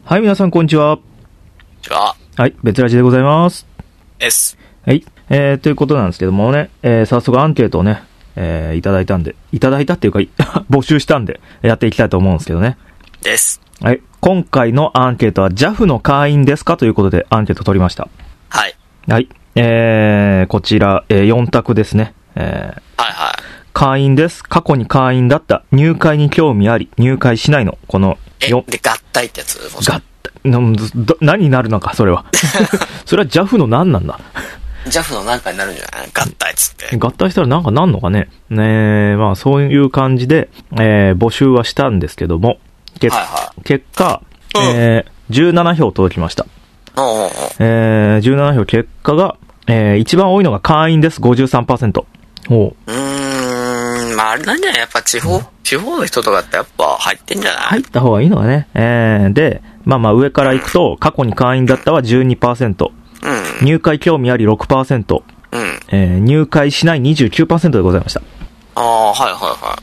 はい、皆さんこんにちは。 こんにちは。 はい、別ラジでございます。 です。 はい。ということなんですけどもね、早速アンケートをね、いただいたっていうか、募集したんで、やっていきたいと思うんですけどね。 です。 はい。今回のアンケートは JAF の会員ですかということでアンケート取りました。 はい。 はい。こちら、4択ですね。 はいはい。 会員です。過去に会員だった。入会に興味あり、入会しないの。こので、合体ってやつ？ 合体。何になるのか、それは。それは JAF の何なんだ JAF の何かになるんじゃない？合体っつって。 合体したらなんかなんのかね。まあそういう感じで、募集はしたんですけども、結果、17票届きました。17票結果が、一番多いのが会員です。53%。 まああれなんじゃない？やっぱ地方の人とかってやっぱ入ってんじゃない？ 入った方がいいのがね。で、まあ上から行くと、過去に会員だったは 12%。入会興味あり 6%。入会しない 29% でございました。 はいはいはい。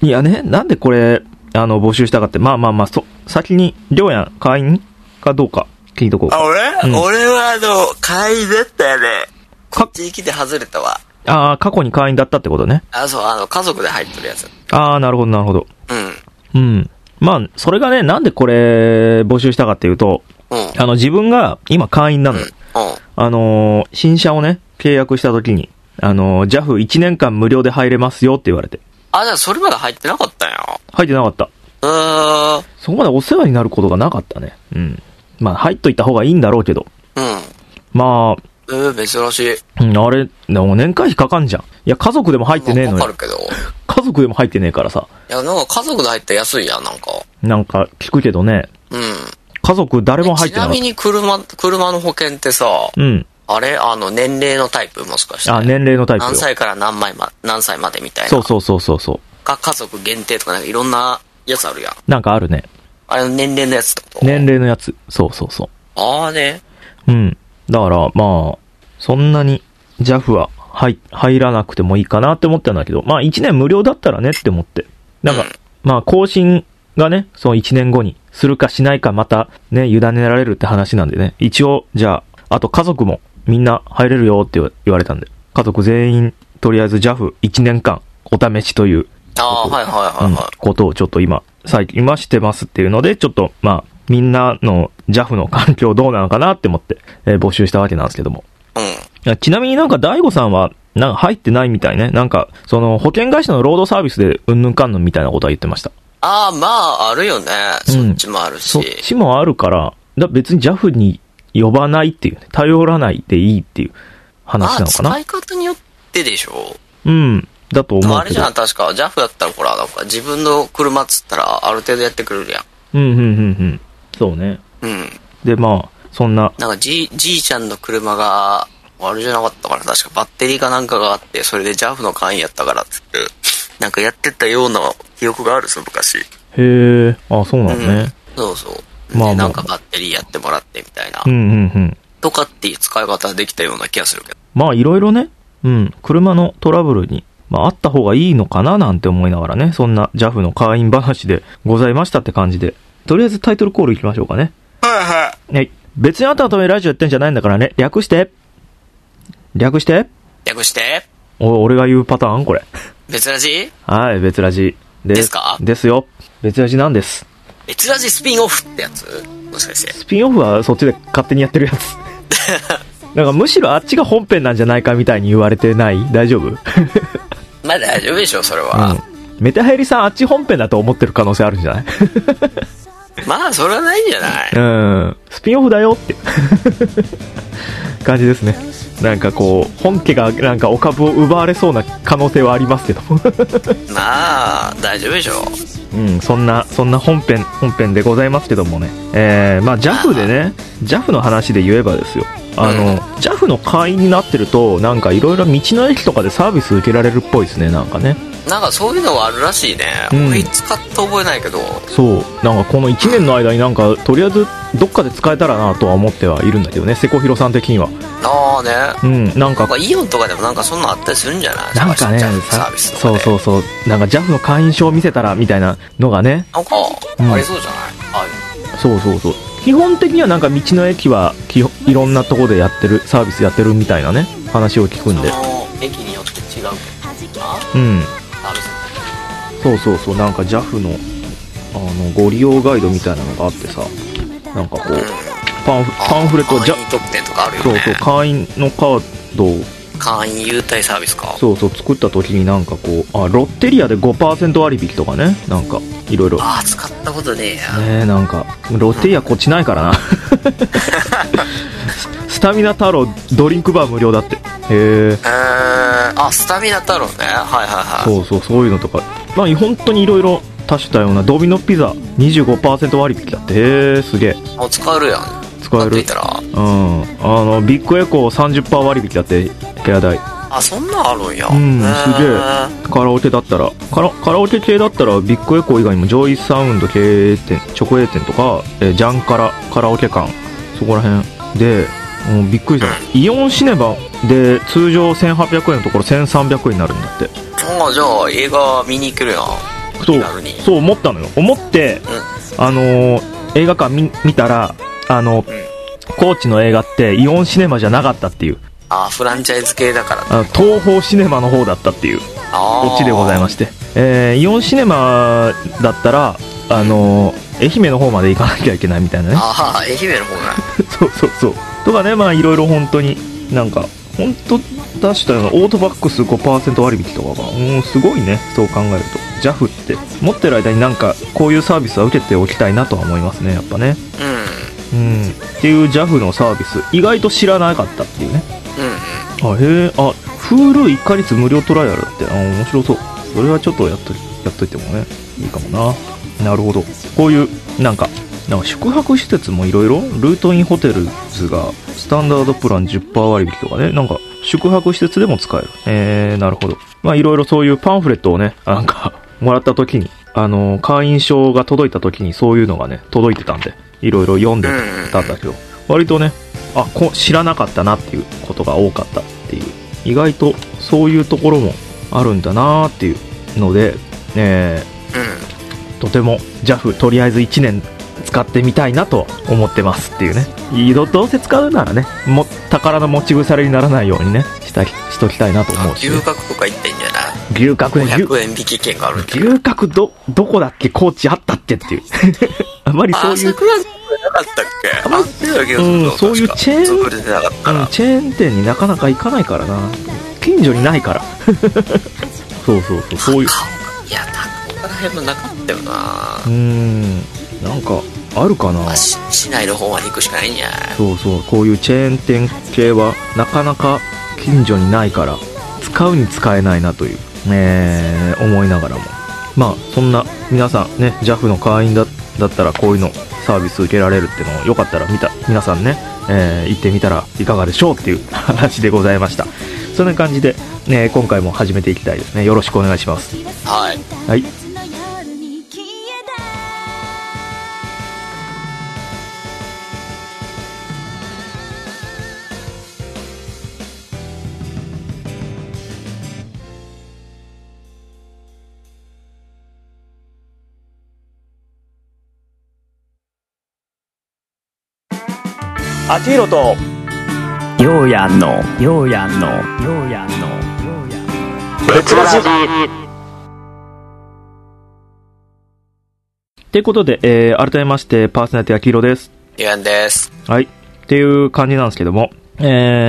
いやね、なんでこれ、募集したかって、先に、りょうやん、会員かどうか聞いとこうか。 俺は会員だったよね。地域で外れたわ。 過去に会員だったってことね。 そう、家族で入ってるやつ。 なるほどなるほど。まあ、それがね、なんでこれ、募集したかっていうと、自分が今会員なのよ。新車をね、契約した時に、JAF1 年間無料で入れますよって言われて。 じゃあそれまで入ってなかったんや。 入ってなかった。そこまでお世話になることがなかったね。まあ、入っといた方がいいんだろうけど。まあ、 珍しい。 あれ、でも年会費かかんじゃん。いや、家族でも入ってねえのよ。 わかるけど。 家族でも入ってねえからさ。 いや、なんか家族で入ったら安いやん、なんか。 なんか、聞くけどね。家族誰も入ってなかった。 ちなみに車の保険ってさ、あれ年齢のタイプもしかして。 年齢のタイプよ。 何歳から何歳までみたいな。 そう。 家族限定とかなんかいろんなやつあるやん。 なんかあるね。 あれ年齢のやつってこと？ 年齢のやつ。そう。 ね。 だから、まあ、そんなに JAF は入らなくてもいいかなって思ったんだけど、まあ1年無料だったらねって思って。なんか、まあ更新がね、その1年後にするかしないかまたね、委ねられるって話なんでね。一応、じゃあ、あと家族もみんな入れるよって言われたんで。家族全員、とりあえず JAF1 年間お試しという。ことをちょっと最近してますっていうので、ちょっと、まあ、みんなの JAF の環境どうなのかなって思って、募集したわけなんですけども。ちなみになんか大悟さんは、なんか入ってないみたいね。なんか、その保険会社のロードサービスでうんぬんかんぬんみたいなことは言ってました。 まあ、あるよね。そっちもあるし。 そっちもあるから、別に JAF に呼ばないっていうね。頼らないでいいっていう話なのかな。 使い方によってでしょ。 だと思うけど。 あれじゃん、確か JAF だったらほら、なんか自分の車っつったらある程度やってくれるやん。 そうね。で、まあ、そんな。 なんかじいちゃんの車が、あれじゃなかったから、確かバッテリーかなんかがあって、それで JAF の会員やったからって言って、なんかやってたような記憶があるぞ、昔。 へえ、そうなのね。 そう。なんかバッテリーやってもらってみたいな。とかっていう使い方ができたような気がするけど。 まあ、いろいろね、車のトラブルに、あった方がいいのかななんて思いながらね、そんな JAF の会員話でございましたって感じで、とりあえずタイトルコールいきましょうかね。はい。別にあんたのためにラジオやってんじゃないんだからね。略して俺が言うパターンこれ。 別ラジ？ はい、別ラジ。 ですか？ ですよ。別ラジなんです。 別ラジスピンオフってやつ？もしかして。 スピンオフはそっちで勝手にやってるやつ。なんかむしろあっちが本編なんじゃないかみたいに言われてない？大丈夫？ まあ大丈夫でしょ、それは。 メタヘリさんあっち本編だと思ってる可能性あるんじゃない？ まあそれはないんじゃない？ スピンオフだよって感じですね。なんかこう本家がなんかお株を奪われそうな可能性はありますけどまあ大丈夫でしょう。 そんな本編でございますけどもね。まあ JAF でね、JAF の話で言えばですよ。JAF の会員になってるとなんかいろいろ道の駅とかでサービス受けられるっぽいですね。なんかね。 なんかそういうのがあるらしいね。俺使った覚えないけど。 そうなんかこの1年の間になんかとりあえずどっかで使えたらなとは思ってはいるんだけどね、セコヒロさん的には。なんかイオンとかでもなんかそんなあったりするんじゃない？ なんかね、 サービスとかで。 そうなんか JAF の会員証見せたらみたいなのがね、 なんかありそうじゃない？ そう基本的にはなんか道の駅はいろんなとこでやってるサービスやってるみたいなね話を聞くんで、 その駅によって違うけどな。 うん、そうなんか JAF のご利用ガイドみたいなのがあってさ、なんかこうパンフレット会員特典とかあるよね。 そう会員のカードを会員優待サービスか。 そう作った時になんかこうロッテリアで 5% 割引とかね、なんかいろいろ。 使ったことねえや。 ねえ、なんかロッテリアこっちないからなスタミナ太郎ドリンクバー無料だって。へえ。 スタミナ太郎ね。はい。 そういうのとか、まあ本当にいろいろ多種多様な。ドミノピザ 25% 割引だって。へえ、すげえ。 使えるやん。 使える。 いたらビッグエコー 30% 割引だって、部屋代。 そんなんあるんや。 すげえ。カラオケだったらカラオケ系だったらビッグエコー以外にもジョイサウンド経営店、直営店とか、ジャンカラオケ館、そこら辺でびっくりした。イオンシネマで通常1800円のところ1300円になるんだって。 じゃあ映画見に行けるやん。 そう思ったのよ。思って、映画館見たら高知の映画ってイオンシネマじゃなかったっていう。 フランチャイズ系だから東宝シネマの方だったっていうオチでございまして、イオンシネマだったら愛媛の方まで行かなきゃいけないみたいなね。 愛媛の方ねそうとかね、まあいろいろ本当になんか本当出したようなオートバックス 5% 割引とかがすごいね。そう考えると JAF って持ってる間になんかこういうサービスは受けておきたいなとは思いますね、やっぱね。っていう JAF のサービス意外と知らなかったっていうね。Hulu1 ヶ月無料トライアルだって。面白そう。それはちょっとやっといてもねいいかもな。なるほど。こういうなんか宿泊施設もいろいろ、ルートインホテルズがスタンダードプラン 10% 割引とかね、なんか宿泊施設でも使える。なるほど。まあいろいろそういうパンフレットをね、なんかもらった時に会員証が届いた時にそういうのがね届いてたんで、いろいろ読んでたんだけど、割とね知らなかったなっていうことが多かったっていう、意外とそういうところもあるんだなっていうので、とても JAF とりあえず1年使ってみたいなと思ってますっていうね。どうせ使うならね、宝の持ち腐れにならないようにねしときたいなと思うし、 牛角とか行ってんじゃない。 牛角ね、 500円引き券があるんだよ。 牛角どこだっけ、高知あったっけっていうあまりそういう桜島なかったっけ。 そういうチェーン店になかなか行かないからな、近所にないからそういう。 いや、ここら辺もなかったよな。 なんかあるかな。 市内の方まで行くしかないんじゃない。 こういうチェーン店系はなかなか近所にないから使うに使えないなという、思いながらも、まあそんな皆さんね JAF の会員だったらこういうのサービス受けられるっていうのをよかったら皆さんね、行ってみたらいかがでしょうっていう話でございました。そんな感じで、今回も始めていきたいですね。よろしくお願いします。 はい。 あちひろとようやんの別ラジということで、改めましてパーソナリティあきひろです。 ゆうやんです。 はい。っていう感じなんですけども、近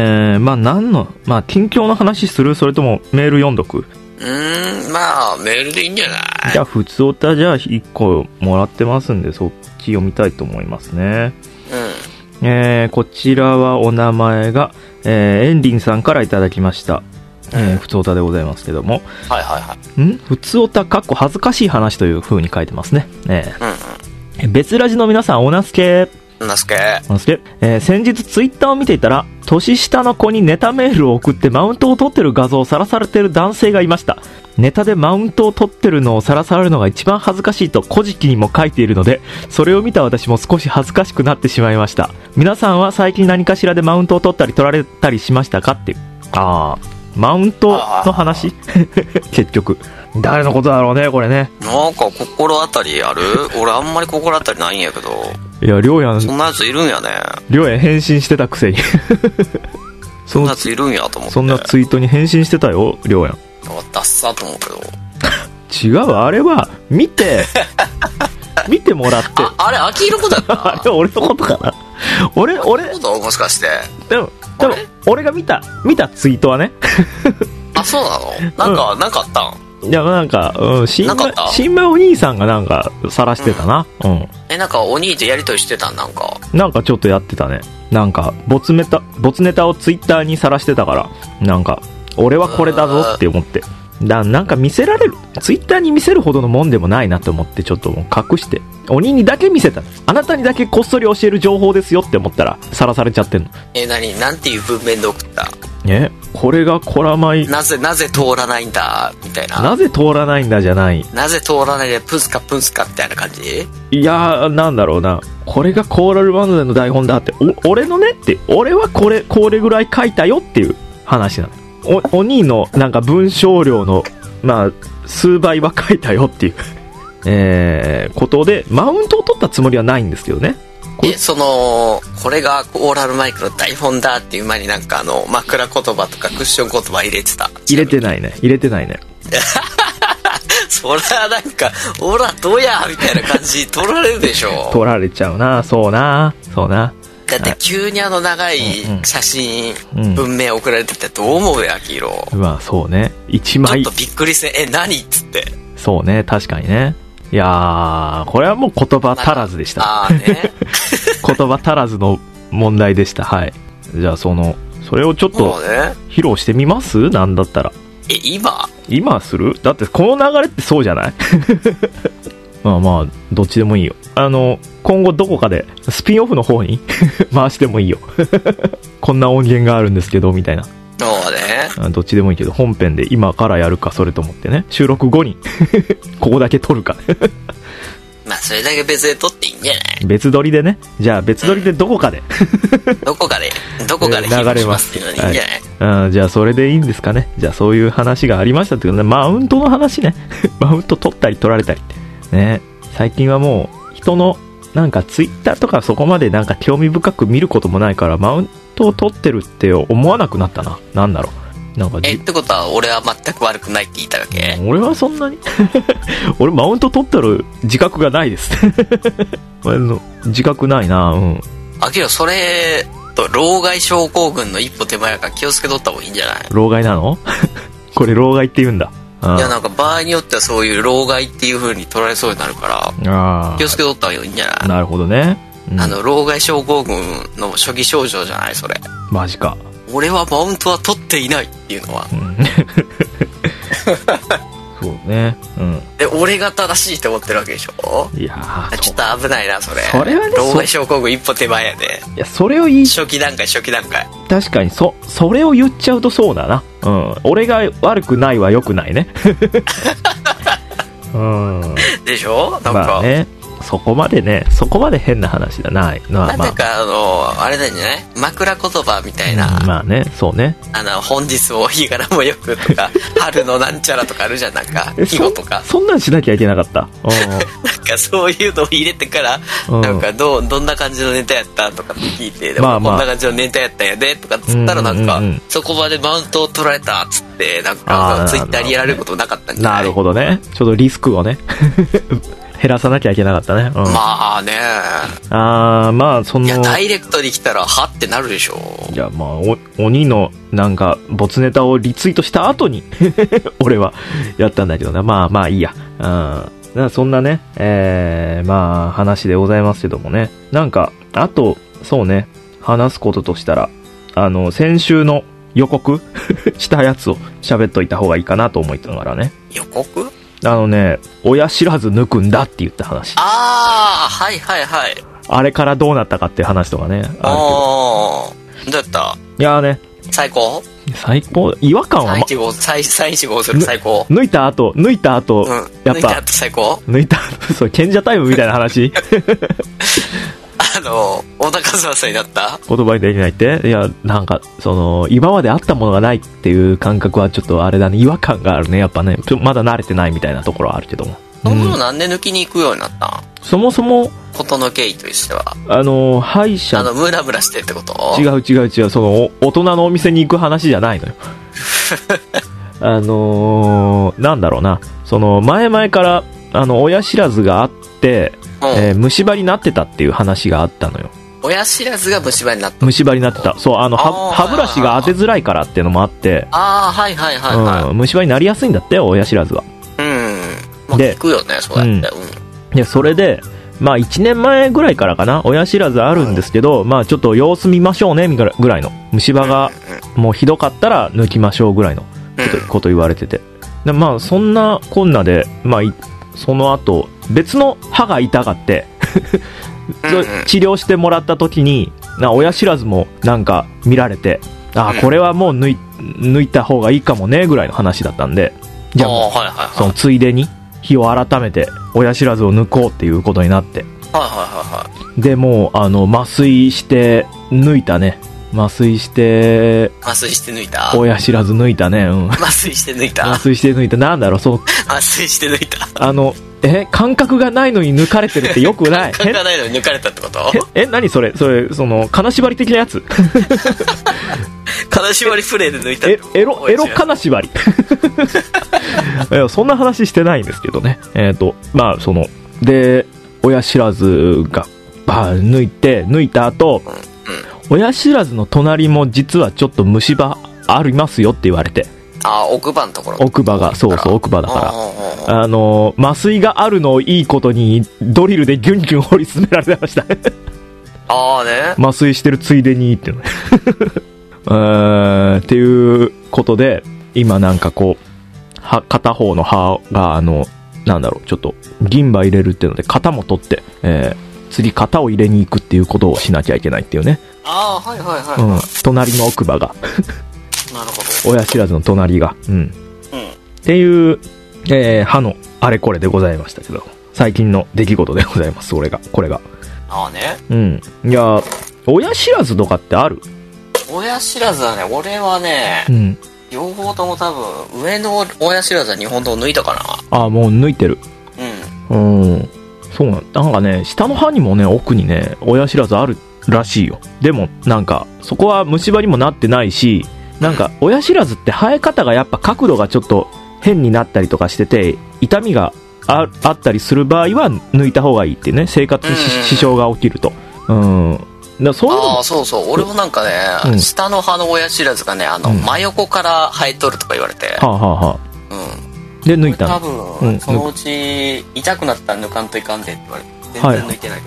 況の話する？それともメール読んどく？ まあメールでいいんじゃない？ じゃあ普通おたじゃあ1個もらってますんで、そっち読みたいと思いますね。こちらはお名前が、エンリンさんからいただきました。普通おたでございますけども。普通おた恥ずかしい話という風に書いてますね。別ラジの皆さん、おなすけ。先日ツイッターを見ていたら、年下の子にネタメールを送ってマウントを取ってる画像をさらされてる男性がいました。ネタでマウントを取ってるのをさらされるのが一番恥ずかしいと古事記にも書いているので、それを見た私も少し恥ずかしくなってしまいました。皆さんは最近何かしらでマウントを取ったり取られたりしましたかっていう。マウントの話結局誰のことだろうね、これね。 なんか心当たりある？俺あんまり心当たりないんやけど。 いや、りょうやん、 そんなやついるんやね。 りょうやん返信してたくせに。 そんなやついるんやと思って。 そんなツイートに返信してたよ、りょうやん。 ダッサーと思うけど。 違う、あれは、見てもらって。 あれ、秋色子だったあれ、俺のことかな。俺、 もしかして。 でも、俺が見たツイートはね。 あ、そうなの？なんかあったん？ いや、なんか、新米お兄さんがなんか、晒してたな。 なんか、お兄とやりとりしてたん？ なんかちょっとやってたね。なんか、没ネタをツイッターに晒してたから、なんか、俺はこれだぞって思って。なんか見せられる、ツイッターに見せるほどのもんでもないなって思って、ちょっともう隠して、鬼にだけ見せた。あなたにだけこっそり教える情報ですよって思ったら、さらされちゃってんの。 なんていう文面で送った？ これがコラマイ。 なぜ通らないんだ、みたいな。 なぜ通らないんだじゃない。 なぜ通らないで、プンスカみたいな感じ？いやー、なんだろうな。これがコーラルバンドでの台本だって、俺のねって、俺はこれぐらい書いたよっていう話なの。お兄のなんか文章量の、まあ、数倍は書いたよっていう、ことで、マウントを取ったつもりはないんですけどね。 これがオーラルマイクの台本だっていう前になんか枕言葉とかクッション言葉入れてた？ 入れてないね。 それはなんか、オラどうやみたいな感じ取られるでしょ。 取られちゃうな。そうな。 だって急に長い写真、文明送られててどう思うよ、秋色。 まあそうね。1枚。 ちょっとびっくりして、何っつって。 そうね、確かにね。いやー、これはもう言葉足らずでした。 ね。 言葉足らずの問題でした。はい。じゃあそれをちょっと披露してみます？なんだったら。今する？だってこの流れってそうじゃない？まあ、どっちでもいいよ。今後どこかでスピンオフの方に回してもいいよ。こんな音源があるんですけど、みたいな。 そうね。 どっちでもいいけど、本編で今からやるか、それと思ってね。収録後に、ここだけ撮るか。 まあ、それだけ別で撮っていいんじゃない？ 別撮りでね。じゃあ別撮りでどこかで。 どこかで流れますっていうのにいいんじゃない？ じゃあそれでいいんですかね。じゃあそういう話がありましたっていうね。マウントの話ね。マウント取ったり取られたりって。ね。最近はもう、人の、なんかツイッターとかそこまでなんか興味深く見ることもないから、マウントを取ってるって思わなくなったな。なんだろう。なんかってことは俺は全く悪くないって言いたわけ？ 俺はそんなに俺マウント取ってる自覚がないです。自覚ないな。 あけどそれと老害症候群の一歩手前やから気をつけとった方がいいんじゃない？ 老害なの？これ老害って言うんだ。 いや、なんか場合によってはそういう老害っていう風に取られそうになるから気をつけとった方がいいんじゃない？ なるほどね。 老害症候群の初期症状じゃないそれ？マジか。 俺はマウントは取っていないっていうのは、 そうね。 俺が正しいって思ってるわけでしょ？いやー、ちょっと危ないなそれ。 それはね、 老害症候群一歩手前やで。 いや、それを初期段階。 確かにそれを言っちゃうとそうだな。俺が悪くないは良くないね。 でしょ？なんか、 まあね、そこまで変な話だない。 なんだかあれだんじゃない？枕言葉みたいな。 まあね、そうね。 本日も日柄もよくとか、春のなんちゃらとかあるじゃん、なんか、季語とか。 そんなんしなきゃいけなかった。なんかそういうのを入れてから、なんかどんな感じのネタやったとかって聞いて、でもこんな感じのネタやったんやで、とかっつったらなんか、そこまでマウントを取られたっつって、なんかツイッターにやられることなかったんじゃない？ なるほどね。ちょっとリスクをね。減らさなきゃいけなかったね。 まあね。 まあいや、ダイレクトに来たらはってなるでしょ。 いや、まあ鬼のなんか没ネタをリツイートした後に俺はやったんだけどね。まあいいや。そんなね、まあ話でございますけどもね。なんかあとそうね、話すこととしたら先週の予告したやつを喋っといた方がいいかなと思いながらね。 予告？ 親知らず抜くんだって言った話。 はい。 あれからどうなったかっていう話とかね。 どうやった？ いやね。 最高？ 違和感は 3、4、5する最高。 抜いた後、やっぱ。 抜いた後最高？ そう、賢者タイムみたいな話。 小田和正さんになった言葉にできないって。いや、なんか今まであったものがないっていう感覚はちょっとあれだね、違和感があるね、やっぱね。まだ慣れてないみたいなところはあるけども。 その何で抜きに行くようになったそもそもことの経緯としては歯医者ムラムラしてってこと？ 違うその大人のお店に行く話じゃないのよなんだろうな、その前々から親知らずがあって、虫歯になってたっていう話があったのよ。 親知らずが虫歯になった？ 虫歯になってた。そう、歯ブラシが当てづらいからっていうのもあって、 はいはいはいはい、 虫歯になりやすいんだって親知らずは。 まあ、聞くよねそうやって。 でそれでまあ1年前ぐらいからかな、親知らずあるんですけど、まあちょっと様子見ましょうねぐらいの、虫歯がもうひどかったら抜きましょうぐらいのこと言われてて、でまあそんなこんなで、まあその後別の歯が痛がって治療してもらった時に親知らずもなんか見られて、これはもう抜いた方がいいかもねぐらいの話だったんで、じゃあそのついでに日を改めて親知らずを抜こうっていうことになって、でもう麻酔して抜いたね。麻酔して抜いた。 親知らず抜いたね。 麻酔して抜いた。 なんだろう、 麻酔して抜いた。 感覚がないのに抜かれてるってよくない？ 感覚がないのに抜かれたってこと？ 何それその金縛り的なやつ金縛りプレイで抜いた。 エロ金縛りいやそんな話してないんですけどね。まあで親知らずが抜いた後、親知らずの隣も実はちょっと虫歯ありますよって言われて。 奥歯のところ。 奥歯が、そう奥歯だから麻酔があるのをいいことにドリルでギュンギュン掘り進められてましたね。麻酔してるついでにっていうのっていうことで今なんかこう片方の歯がなんだろう、ちょっと銀歯入れるっていうので型も取って、次型を入れに行くっていうことをしなきゃいけないっていうね。隣の奥歯がなるほど。 親知らずの隣がっていう、歯のあれこれでございましたけど、最近の出来事でございます。これがいや親知らずとかってある？ 親知らずはね、俺はね、両方とも多分上の親知らずは2本とも抜いたかな。 もう抜いてる。そうなんかね、下の歯にもね、奥にね親知らずあるらしいよ。でもなんかそこは虫歯にもなってないし、なんか親知らずって生え方がやっぱ角度がちょっと変になったりとかしてて、痛みがあったりする場合は抜いた方がいいってね、生活に支障が起きると。 そう俺もなんかね、下の歯の親知らずがね真横から生えとるとか言われて、 で抜いたの。 多分、そのうち痛くなったら抜かんといかんでって言われて全然抜いてない。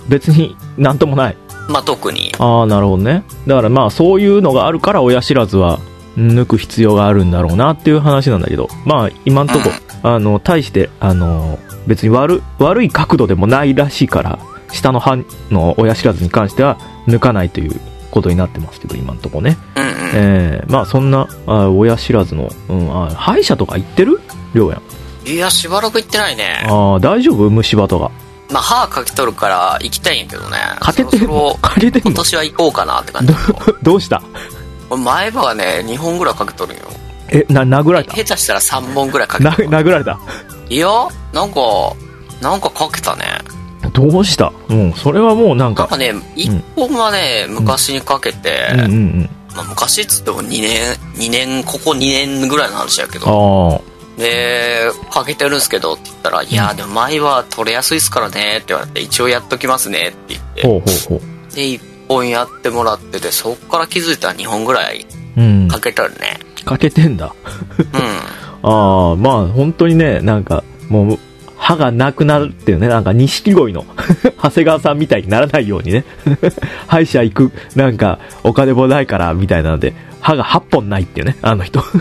別になんともない。 特に。 なるほどね。だからまあそういうのがあるから親知らずは抜く必要があるんだろうなっていう話なんだけど、まあ今んとこ、対して別に悪い角度でもないらしいから、下の歯の親知らずに関しては抜かないということになってますけど、今んとこね。まあそんな親知らずの、歯医者とか行ってる？りょうやん。 いや、しばらく行ってないね。 大丈夫？虫歯とか。 歯かけとるから行きたいんやけどね。 かけてんの？ 今年は行こうかなって感じ。 どうした？ 前歯がね2本ぐらいかけとるんよ。 殴られた？ 下手したら3本ぐらいかけとる。 殴られた？いや、なんかかけたね。 どうした？それはもうなんかね、1本はね、昔にかけて、昔っつっても2年、ここ2年ぐらいの話やけど、で、かけてるんすけどって言ったら、いや、でも前は取れやすいっすからねって言われて、一応やっときますねって言って、で、1本やってもらってて、そっから気づいたら2本ぐらいかけたるね。 かけてんだ。まあ本当にね、なんかもう歯がなくなるっていうね、なんか錦鯉の長谷川さんみたいにならないようにね歯医者行くなんかお金もないからみたいなので歯が8本ないっていうね、あの人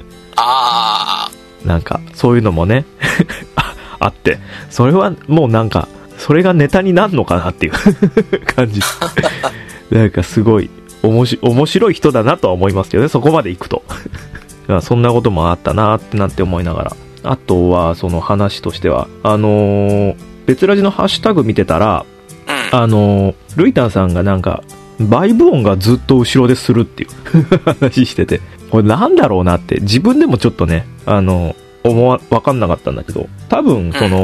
なんかそういうのもねあって、それはもうなんかそれがネタになるのかなっていう感じなんかすごい面白い人だなとは思いますけどね、そこまで行くとそんなこともあったなってなって思いながら、あとはその話としては別ラジのハッシュタグ見てたら、ルイタンさんがなんかバイブ音がずっと後ろでするっていう話してて、これなんだろうなって自分でもちょっとねわかんなかったんだけど、多分その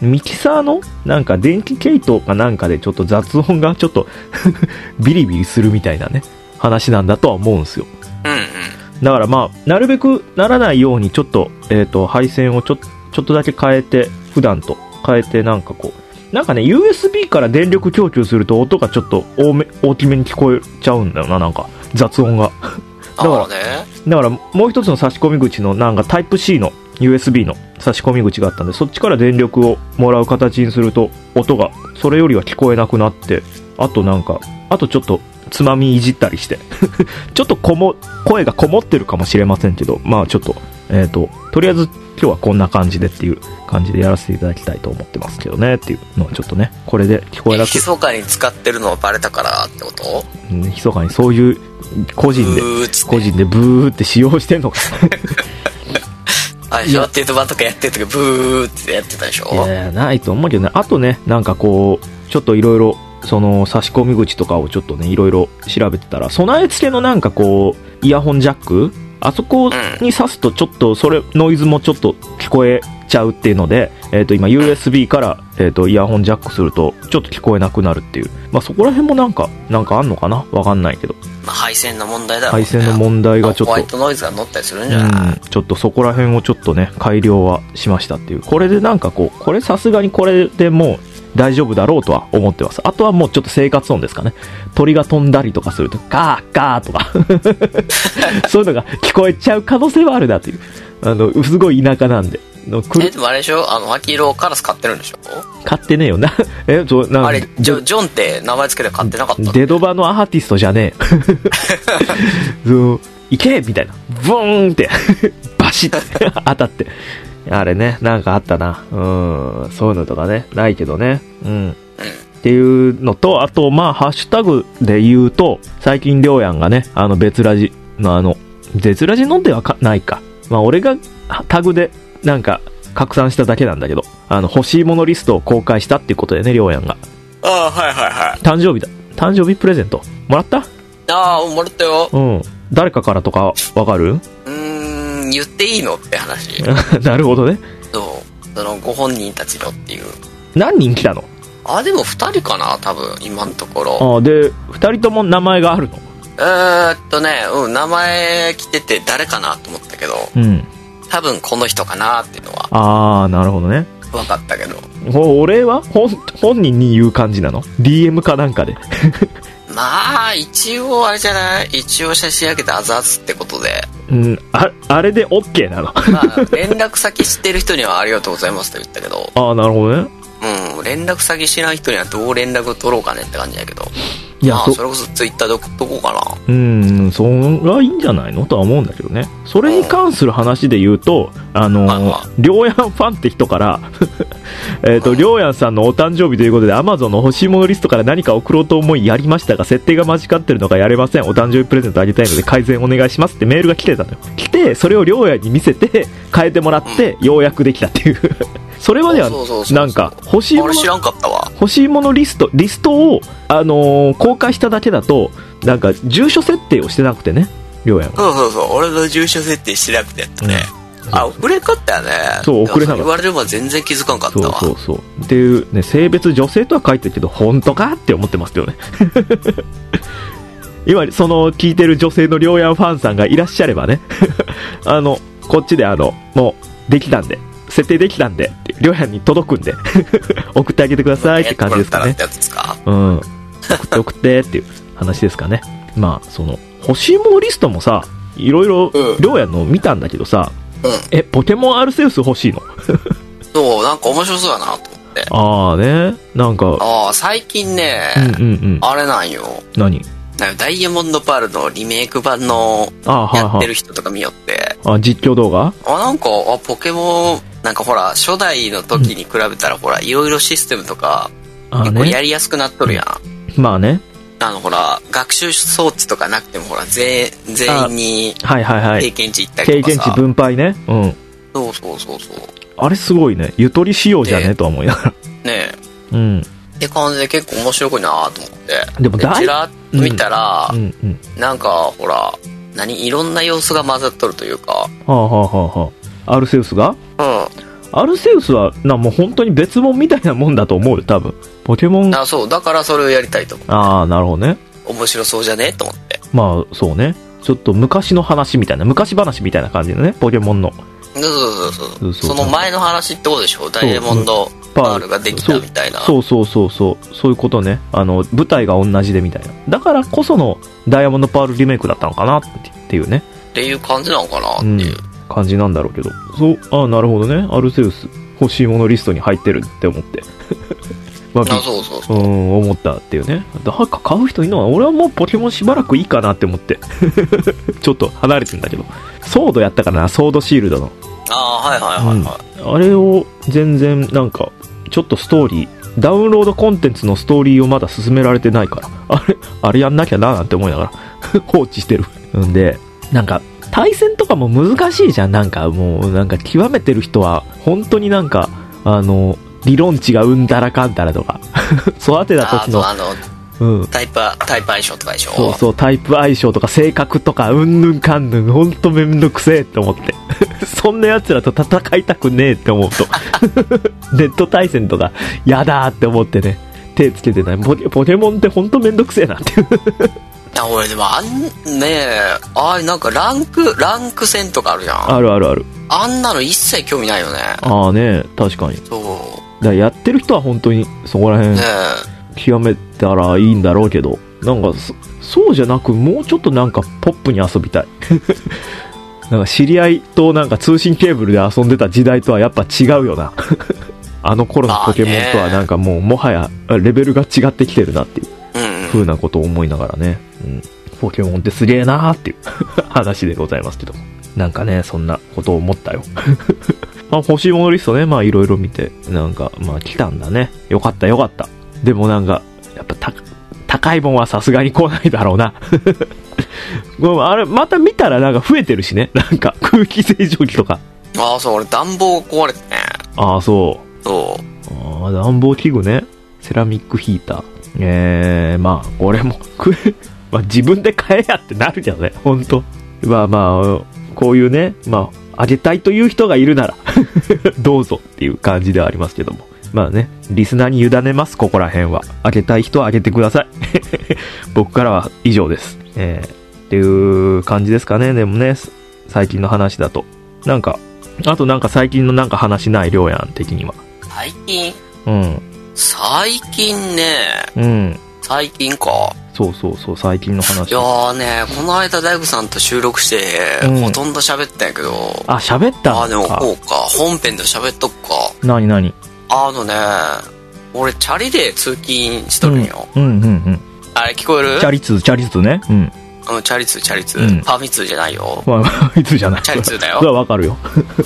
ミキサーのなんか電気系統かなんかでちょっと雑音がちょっとビリビリするみたいなね話なんだとは思うんですよ。だからまあなるべくならないようにちょっと配線をちょっとだけ変えて、普段と変えて、なんかこうなんかね USB から電力供給すると音がちょっと大きめに聞こえちゃうんだよな、なんか雑音がだからもう一つの差し込み口のなんかタイプ C の USB の差し込み口があったんで、そっちから電力をもらう形にすると音がそれよりは聞こえなくなって、あとちょっとつまみいじったりしてちょっと声がこもってるかもしれませんけど、まあちょっととりあえず今日はこんな感じでっていう感じでやらせていただきたいと思ってますけどねっていうのはちょっとね、これで聞こえなくて密かに使ってるのはバレたからってこと？ 密かにそういう個人でブーって使用してんのかあれでしょ、テート版とかやってる時ブーってやってたでしょ。 いやないと思うけどね。あとね、なんかこうちょっといろいろその差し込み口とかをちょっとねいろいろ調べてたら、備え付けのなんかこうイヤホンジャック、あそこに挿すとちょっとそれノイズもちょっと聞こえちゃうっていうので、今 USB から、イヤホンジャックするとちょっと聞こえなくなるっていう、まあそこら辺もなんかあんのかな、わかんないけど、 まあ、配線の問題だろうね。 配線の問題がちょっとホワイトノイズが乗ったりするんじゃない？ ちょっとそこら辺をちょっとね改良はしましたっていう。これでなんかこう、これさすがにこれでもう大丈夫だろうとは思ってます。あとはもうちょっと生活音ですかね。鳥が飛んだりとかするとガーガーとかそういうのが聞こえちゃう可能性はあるなという。すごい田舎なんで。 でもあれでしょ、秋色カラス飼ってるんでしょ？飼ってねえよな。 あれジョンって名前つけて飼ってなかった？ デドバのアーティストじゃねえそう行けみたいなブーンってバシッ当たってあれね、なんかあったな。そういうのとかね、ないけどね。っていうのと、あと、まあ、ハッシュタグで言うと、最近、りょうやんがね、別ラジの別ラジのではないか。まあ、俺がタグで、なんか、拡散しただけなんだけど、欲しいものリストを公開したっていうことでね、りょうやんが。 ああ、はいはいはい。 誕生日プレゼント。もらった？ ああ、もらったよ。 誰かからとか、わかる？ 言っていいのって話なるほどね。 そのご本人たちのっていう。 何人来たの？ でも2人かな多分今のところ。 で2人とも名前があるの？ 名前来てて誰かなと思ったけど、多分この人かなっていうのは。なるほどね。 分かったけど、 俺は本人に言う感じなの？ DM かなんかでまあ一応あれじゃない、一応写真上げてあざつってことで、 あれで OK なの？ まあ連絡先知ってる人にはありがとうございますと言ったけどなるほどね。 連絡先知らない人にはどう連絡取ろうかねって感じだけど、 いや、 それこそツイッターで送っとこうかな。 それがいいんじゃないのとは思うんだけどね。それに関する話で言うと、りょうやんファンって人からりょうやんさんのお誕生日ということで Amazon の欲しいものリストから何か送ろうと思いやりましたが、設定が間違ってるのかやれません。お誕生日プレゼントあげたいので改善お願いしますってメールが来てたのよ。来て、それをりょうやんに見せて変えてもらってようやくできたっていうそれまではなんか欲しいもの、 知らんかったわ。 欲しいものリストを公開しただけだとなんか住所設定をしてなくてね、りょうやんは。 そう俺の住所設定してなくてやったね。遅れんかったよね。 そう遅れなかった。 言われれば全然気づかんかったわ。 そうっていうね、性別女性とは書いてるけど本当かって思ってますけどね今その聞いてる女性のりょうやんファンさんがいらっしゃればねこっちでもうできたんで、設定できたんでりょうやんに届くんで送ってあげてくださいって感じですかね。送ってっていう話ですかね。まあその欲しいものリストもさ、いろいろりょうやんの見たんだけどさ、ポケモンアルセウス欲しいの？ そうなんか面白そうだなと思って。 ね、なんか最近ね、あれなんよ。 何？ ダイヤモンドパールのリメイク版のやってる人とか見よって、 実況動画？ なんかポケモンなんかほら初代の時に比べたらほらいろいろシステムとか結構やりやすくなっとるやん。 まあね、 ほら学習装置とかなくてもほら全員に経験値いったりとかさ、 経験値分配ね。 そうあれすごいね、ゆとり仕様じゃねとは思いながらねって感じで結構面白いなと思って。 でもちらっと見たら、なんかほらいろんな様子が混ざっとるというか。 アルセウスが？ アルセウスはもう本当に別物みたいなもんだと思うよ多分。ポケモン。 あ、そうだからそれをやりたいと思う。 ああ、なるほどね。 面白そうじゃねと思って。 まあそうね、ちょっと昔の話みたいな、昔話みたいな感じのね、ポケモンの。 そうその前の話ってことでしょ。ダイヤモンドパールができたみたいな。 そういうことね。舞台が同じでみたいな。だからこそのダイヤモンドパールリメイクだったのかなっていうね。 っていう感じなのかなっていう、 感じなんだろうけど。そう、なるほどね。アルセウス欲しいものリストに入ってるって思って。まあ、そう思ったっていうね。だから買う人いるのは、俺はもうポケモンしばらくいいかなって思ってちょっと離れてんだけど、ソードやったからな、ソードシールドの。あれを全然なんかちょっとストーリー、ダウンロードコンテンツのストーリーをまだ進められてないから、あれやんなきゃななんて思いながら放置してるんで、なんか対戦とかも難しいじゃん。なんかもうなんか極めてる人は本当になんか理論値がうんだらかんだらとか育てた時のタイプ相性とかでしょ。 そうタイプ相性とか性格とかうんぬんかんぬん、ほんとめんどくせえって思ってそんな奴らと戦いたくねえって思うとネット対戦とかやだーって思ってね、手つけてない。ポケモンってほんとめんどくせえなって俺でもなんかランク戦とかあるじゃん。 ある。 あんなの一切興味ないよね。 ああね、確かに。 そうだからやってる人は本当にそこら辺、極めたらいいんだろうけど、なんかそうじゃなく、もうちょっとなんかポップに遊びたいなんか知り合いとなんか通信ケーブルで遊んでた時代とはやっぱ違うよなあの頃のポケモンとはなんかもはやレベルが違ってきてるなっていう風なことを思いながらね、ポケモンってすげえなーっていう話でございますけども、なんかね、そんなことを思ったよまあ欲しいものリストね、まあいろいろ見て、なんかまあ来たんだね。よかった。でもなんかやっぱ高いもんはさすがに来ないだろうなあれまた見たらなんか増えてるしね、なんか空気清浄機とか。 ああ、そう、俺暖房壊れてね。 ああ、そう。暖房器具ね、セラミックヒーター。まあこれもまあ自分で買えやってなるじゃんね、ほんと。まあこういうね、まああげたいという人がいるならどうぞっていう感じではありますけども、まあね、リスナーに委ねます。ここら辺はあげたい人はあげてください僕からは以上です。っていう感じですかね。でもね、最近の話だとなんか、あとなんか最近のなんか話ない、りょうやん的には。 最近ね、最近か。 そう最近の話。 いやーね、この間大工さんと収録して、ほとんど喋ったんやけど。 あ、喋ったんでもこうか、本編で喋っとくか。 何俺チャリで通勤しとるんよ。あれ聞こえる？ チャリ通ね。 チャリ通、ファミ通じゃないよ。 ファミ通じゃない。 チャリ通だよ。 それはわかるよ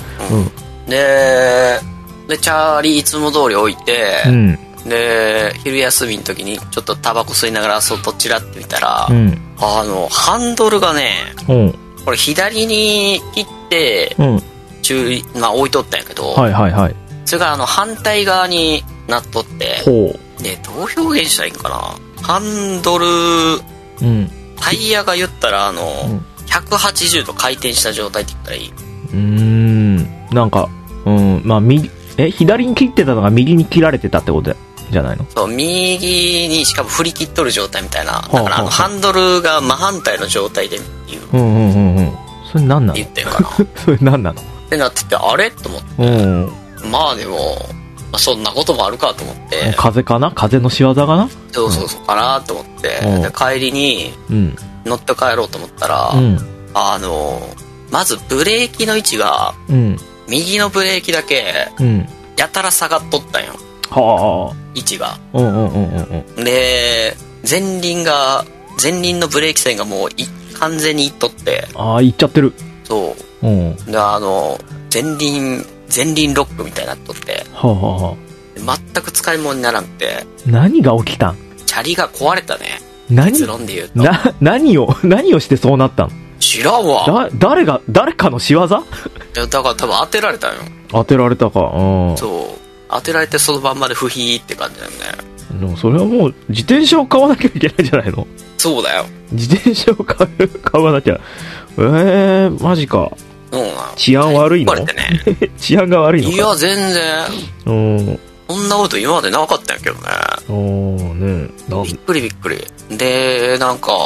でチャリいつも通り置いて、で昼休みの時にちょっとタバコ吸いながら外チラって見たら、ハンドルがね、これ左に切って、置いとったんやけど、それが反対側になっとって、でどう表現したらいいんかな。ハンドル、タイヤが言ったら180度回転した状態って言ったらいい？なんかまあ左に切ってたのが右に切られてたってことじゃないの？ そう、右にしかも振り切っとる状態みたいな。だからハンドルが真反対の状態でっていう。それ何なの？言ってるかなそれ何なのってなってて、あれと思って。まあでも、そんなこともあるかと思って。 風かな？風の仕業かな？ そうかなと思って。で帰りに乗って帰ろうと思ったら、まずブレーキの位置が、右のブレーキだけやたら下がっとったんよ。位置が。で前輪のブレーキ線がもう完全にいっとって。 いっちゃってる。 そう。で前輪ロックみたいになっとって。全く使い物にならんって。 何が起きたん？ チャリが壊れたね。結論で言うと。 何をしてそうなったん？ 知らんわ。 誰かの仕業？いや、だから多分当てられたんよ。 当てられたか。 そう。当てられてその晩まで不ヒーって感じだよね。 でもそれはもう自転車を買わなきゃいけないんじゃないの？ そうだよ。 自転車を買わなきゃ。マジか。 治安悪いの？治安が悪いのか？ いや、全然。そんなこと今までなかったんやけどね。びっくりびっくり。で、なんか、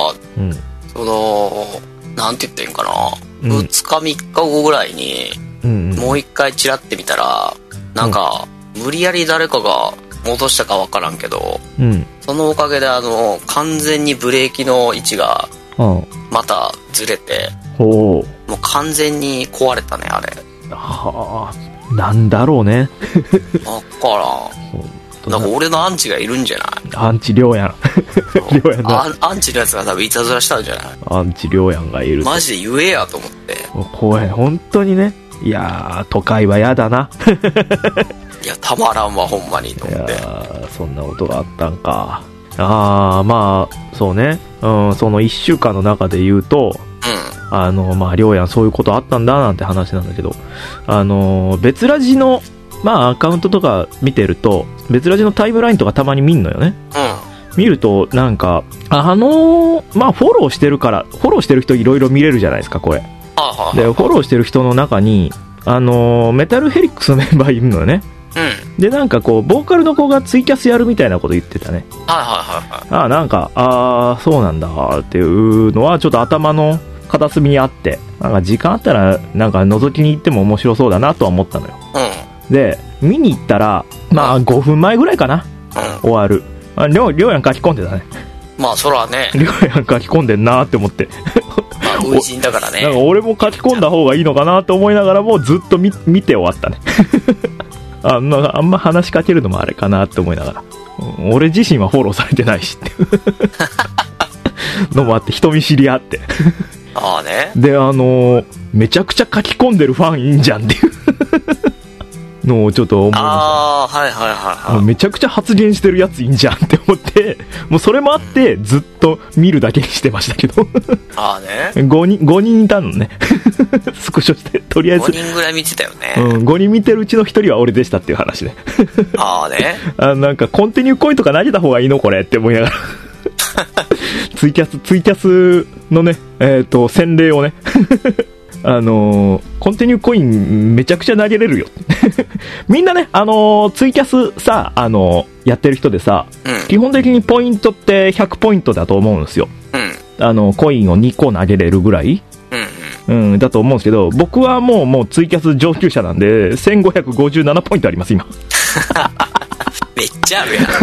なんて言ってんかな。2日3日後ぐらいに、もう一回チラって見たら、なんか、無理やり誰かが戻したかわからんけど、そのおかげで完全にブレーキの位置が、またずれて、もう完全に壊れたね、あれ。 はあ。なんだろうね。 わからん。なんか俺のアンチがいるんじゃない？ アンチりょうやん。りょうやんな。 アンチのやつが多分いたずらしたんじゃない？ アンチりょうやんがいる。 マジで言えやと思って。 怖い、本当にね。いやー、都会はやだな。 いや、たまらんわ、ほんまにと思って。 いやー、そんなことがあったんか。まあ、そうね。その1週間の中で言うと、まあ、りょうやんそういうことあったんだなんて話なんだけど、別ラジの、まあ、アカウントとか見てると、別ラジのタイムラインとかたまに見んのよね。見ると、なんか、まあ、フォローしてるから、フォローしてる人いろいろ見れるじゃないですか、これ。で、フォローしてる人の中に、メタルヘリックスのメンバーいるのよね。で、なんかこう、ボーカルの子がツイキャスやるみたいなこと言ってたね。なんか、そうなんだっていうのは、ちょっと頭の片隅にあって、なんか時間あったら、なんか覗きに行っても面白そうだなとは思ったのよ。で、見に行ったら、まあ5分前ぐらいかな。終わる。りょうやん書き込んでたね。 まあ、そらね。 りょうやん書き込んでんなって思って。 まあ、初陣だからね。 なんか俺も書き込んだ方がいいのかなと思いながらも、ずっと見て終わったね。あんま話しかけるのもあれかなって思いながら。俺自身はフォローされてないしってのもあって、人見知りあって。で、めちゃくちゃ書き込んでるファンいいんじゃんっていうのをちょっと思いました。めちゃくちゃ発言してるやついいんじゃんって思って、もうそれもあって、ずっと見るだけにしてましたけど。5人いたのね。スクショして、とりあえず。 5人ぐらい見てたよね。 5人見てるうちの1人は俺でしたっていう話ね。なんかコンティニューコインとか投げた方がいいのこれって思いながら。ツイキャスのね、洗礼をね、コンティニューコインめちゃくちゃ投げれるよ。みんなね、ツイキャスさ、やってる人でさ、基本的にポイントって100ポイントだと思うんですよ。コインを2個投げれるぐらい、だと思うんですけど、僕はもうツイキャス上級者なんで、1557ポイントあります、今。 めっちゃあるや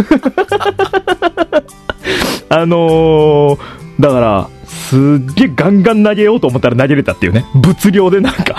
ん。 だから、すっげえガンガン投げようと思ったら投げれたっていうね。物量でなんか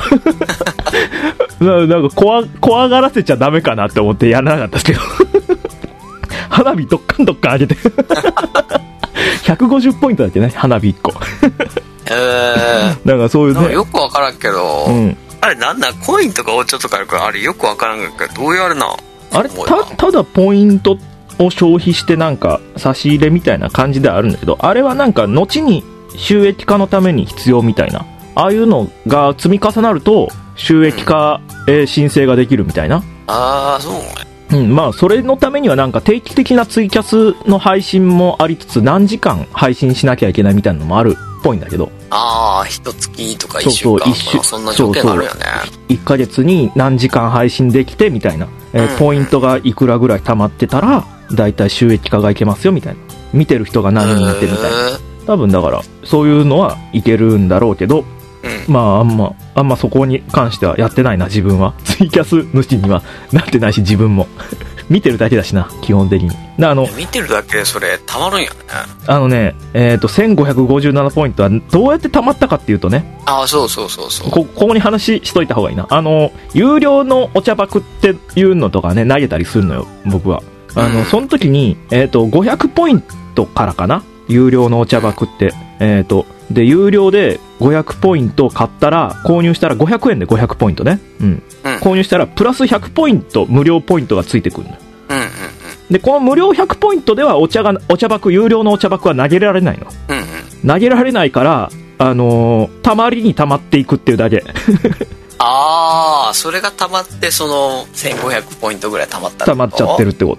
なんか怖がらせちゃダメかなって思ってやらなかったですけど。花火どっかん上げて。150ポイントだっけね、花火1個。なんかそういうね。 よくわからんけど、あれなんだ、コインとかお茶とかあるから、あれよくわからんけど、どうやるな。 あれ、ただポイントを消費してなんか差し入れみたいな感じではあるんだけど、あれはなんか後に収益化のために必要みたいな、ああいうのが積み重なると収益化、申請ができるみたいな。そうね。まあそれのためにはなんか定期的なツイキャスの配信もありつつ、何時間配信しなきゃいけないみたいなのもあるっぽいんだけど。 一月とか1週間とか、そんな条件あるよね。 1ヶ月に何時間配信できてみたいな、ポイントがいくらぐらい溜まってたらだいたい収益化がいけますよみたいな、見てる人が何人いてみたいな。多分だからそういうのはいけるんだろうけど、まああんまそこに関してはやってないな、自分は。ツイキャス主にはなってないし、自分も見てるだけだしな、基本的に。 見てるだけでそれたまるんやね。 1557ポイントはどうやってたまったかっていうとね。 そうここに話しといた方がいいな。有料のお茶箱っていうのとかね、投げたりするのよ、僕は。その時に500ポイントからかな、有料のお茶箱って。で、有料で500ポイント買ったら、購入したら500円で500ポイントね。購入したら、プラス100ポイント、無料ポイントがついてくるのよ。で、この無料100ポイントではお茶箱、有料のお茶箱は投げられないの。投げられないから、たまりにたまっていくっていうだけ。 それがたまって、その、1500ポイントぐらいたまったたまっちゃってるってこと。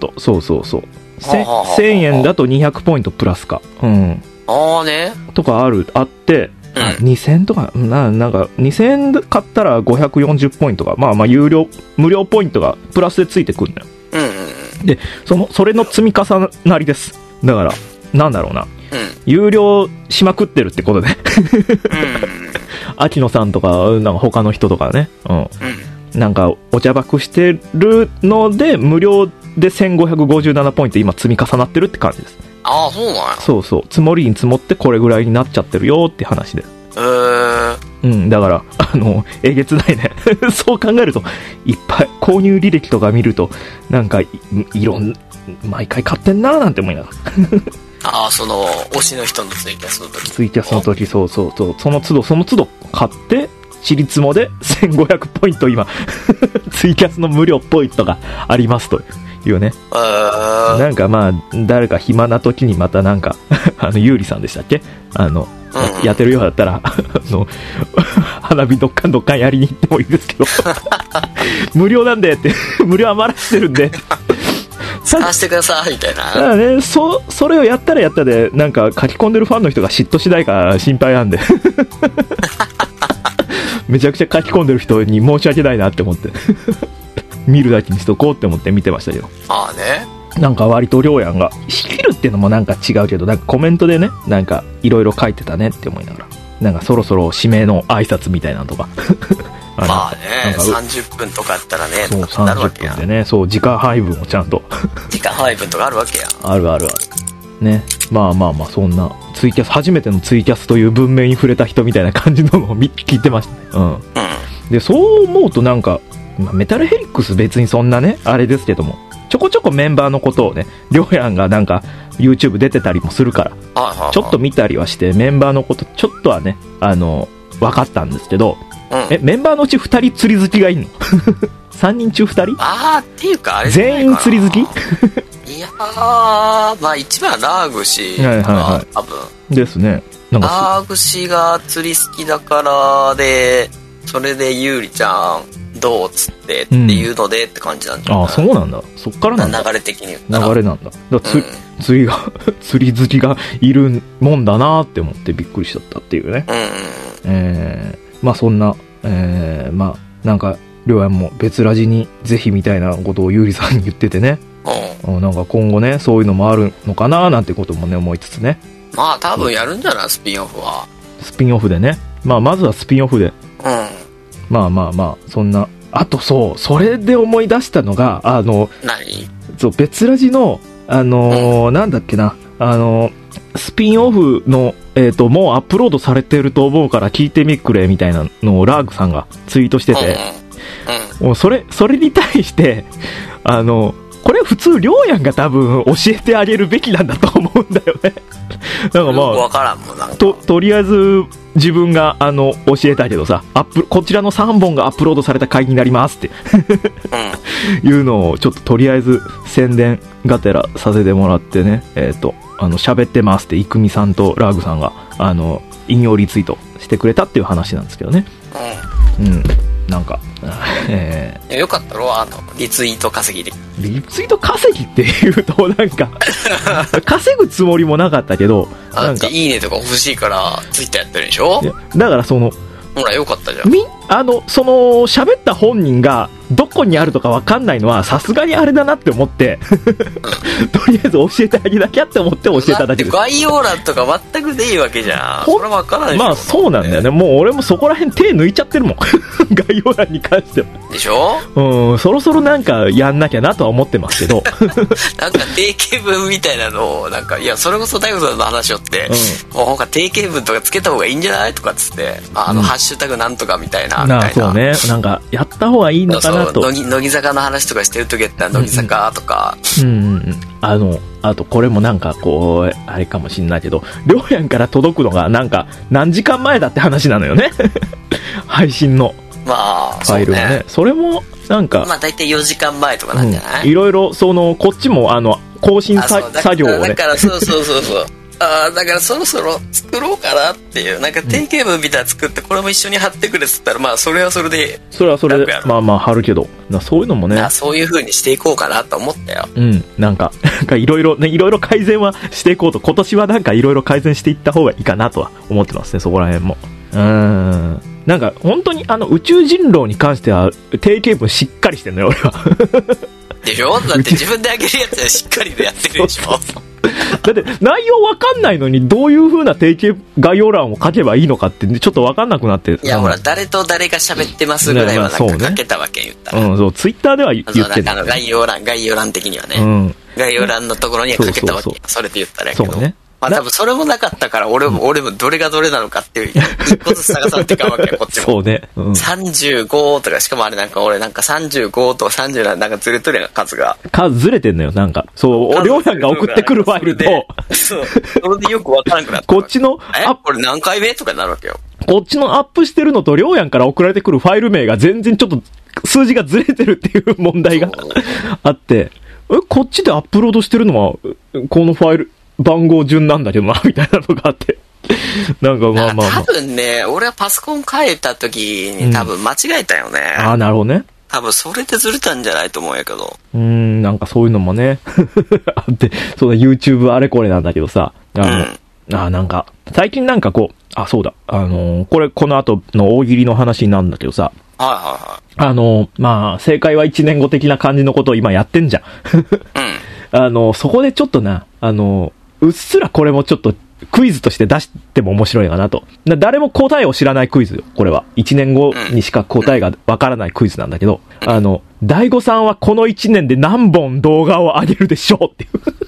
そう。1000円だと200ポイントプラスか。とかあって、 2000とか、なんか、2000円買ったら540ポイントが、まあまあ、無料ポイントがプラスでついてくるんだよ。で、それの積み重なりです。だから、なんだろうな。有料しまくってるってことで。秋野さんとか、なんか他の人とかね。なんか、お茶爆してるので、無料で1557ポイント今積み重なってるって感じです。 ああ、そうなんや。 そうそう。積もりに積もってこれぐらいになっちゃってるよって話で。だから、えげつないね。そう考えると、いっぱい、購入履歴とか見ると、なんか、毎回買ってんなーなんて思いながら。 ああ、推しの人のツイキャスの時。 ツイキャスの時、そう。その都度買って、ちりつもで1500ポイント今、ツイキャスの無料ポイントがありますというね。なんかまあ、誰か暇な時にまたなんか、ゆうりさんでしたっけやってるようだったら、花火どっかんやりに行ってもいいですけど、無料なんでって、無料余らしてるんで、 使わせてくださいみたいな。 だからね、それをやったらやったで、なんか書き込んでるファンの人が嫉妬しないか心配なんで。めちゃくちゃ書き込んでる人に申し訳ないなって思って見るだけにしとこうって思って見てましたけど。 ああね。 なんか割とりょうやんが仕切るっていうのもなんか違うけど、なんかコメントでね、なんかいろいろ書いてたねって思いながら、なんかそろそろ指名の挨拶みたいなのとかまあね、30分とかあったらね、 そう、30分でね、そう、時間配分をちゃんと時間配分とかあるわけやん。 あるね。まあそんなツイキャス、初めてのツイキャスという文明に触れた人みたいな感じのを聞いてましたね。で、そう思うとなんか、メタルヘリックス別にそんなね、あれですけども、ちょこちょこメンバーのことをね、りょうやんがなんか YouTube 出てたりもするから、ちょっと見たりはして、メンバーのことちょっとはね、分かったんですけど、メンバーのうち2人釣り好きがいんの3人中2人？ っていうかあれ全員釣り好き？ いやまあ一番ラーグ氏が多分ですね。 なんかラーグ氏が釣り好きだからで、それでゆうりちゃんどうつってっていうのでって感じなんじゃない？ ああ、そうなんだ。そっからなんだ。 流れ的に言ったら。 流れなんだ。釣り好きがいるもんだなって思ってびっくりしちゃったっていうね。まあそんな、まあなんかりょうやんも別ラジにぜひみたいなことをゆうりさんに言っててね。なんか今後ね、そういうのもあるのかななんてこともね思いつつね。 まあ多分やるんじゃない？スピンオフは。 スピンオフでね。まずはスピンオフで。まあそんな。あとそれで思い出したのが何？ そう、別ラジのなんだっけな、スピンオフのもうアップロードされてると思うから聞いてみくれみたいなのをラーグさんがツイートしてて、もうそれに対してこれ普通りょうやんが多分教えてあげるべきなんだと思うんだよね。なんかまあ分からんもんなんかとりあえず自分が教えたけどさ、こちらの3本がアップロードされた回になりますっていうのをちょっととりあえず宣伝がてらさせてもらってね、喋ってますってイクミさんとラーグさんが引用リツイートしてくれたっていう話なんですけどね。なんか、 よかったろ、リツイート稼ぎで。 リツイート稼ぎって言うとなんか稼ぐつもりもなかったけど、 なんかいいねとか欲しいからツイッターやってるでしょ。 だからほらよかったじゃん。 喋った本人がどこにあるとか分かんないのはさすがにあれだなって思ってとりあえず教えてあげなきゃって思って教えただけです。 概要欄とか全くでいいわけじゃん。それは分からないでしょ。 まあそうなんだよね。もう俺もそこら辺手抜いちゃってるもん概要欄に関しては。 でしょ。 そろそろなんかやんなきゃなとは思ってますけどなんか定型文みたいなのをなんか、いやそれこそ大悟さんの話をって、もうなんか定型文とかつけた方がいいんじゃないとかっつって、ハッシュタグなんとかみたいなみたいな。 そうね。なんかやった方がいいのかなと。 乃木坂の話とかしてる時やったら乃木坂とか、 あとこれもなんかこうあれかもしんないけど、りょうやんから届くのがなんか何時間前だって話なのよね配信のファイルがね。それもなんかまあ大体4時間前とかなんじゃない？ いろいろこっちも更新作業をね。 だからそうだからそろそろ作ろうかなっていう、なんか定型文みたいな作ってこれも一緒に貼ってくれっつったら、まあそれはそれでまあまあ貼るけど、そういうのもね、 そういう風にしていこうかなと思ったよ。 なんかいろいろ改善はしていこうと、今年はなんかいろいろ改善していった方がいいかなとは思ってますね、そこら辺も。なんか本当に宇宙人狼に関しては定型文しっかりしてんのよ俺は。 でしょ？だって自分であげるやつはしっかりでやってるでしょ。 だって内容わかんないのにどういう風な定型概要欄を書けばいいのかってちょっとわかんなくなって。 いやほら、誰と誰が喋ってますぐらいはなんか書けたわけ言ったら。 そう、ツイッターでは言ってる。 なんか概要欄的にはね。概要欄のところには書けたわけ。それで言ったらやけど。そうね。まあ多分それもなかったから俺もどれがどれなのかっていう一個ずつ探さなきゃいかんわけよ、こっちも。 そうね。 35とか、しかもあれなんか俺なんか35と30なんかずれとるやん、数ずれてんのよ、なんか。そう、りょうやんが送ってくるファイルと。 そう。それでよくわからんくなった。 こっちの、 これ何回目とかになるわけよ。 こっちのアップしてるのとりょうやんから送られてくるファイル名が全然ちょっと数字がずれてるっていう問題があって、こっちでアップロードしてるのは、このファイル、番号順なんだけどな、みたいなのがあって。なんかまあ。 多分ね、俺はパソコン変えた時に多分間違えたよね。 なるほどね。 多分それでずれたんじゃないと思うんやけど。 なんかそういうのもね。あって、そうだ、YouTube あれこれなんだけどさ。なんか、最近なんかこう、そうだ、この後の大喜利の話になるんだけどさ。まあ、正解は1年後的な感じのことを今やってんじゃん。そこでちょっとな、うっすらこれもちょっとクイズとして出しても面白いかなと。誰も答えを知らないクイズよ、これは。1年後にしか答えがわからないクイズなんだけど、大悟さんはこの1年で何本動画を上げるでしょうっていう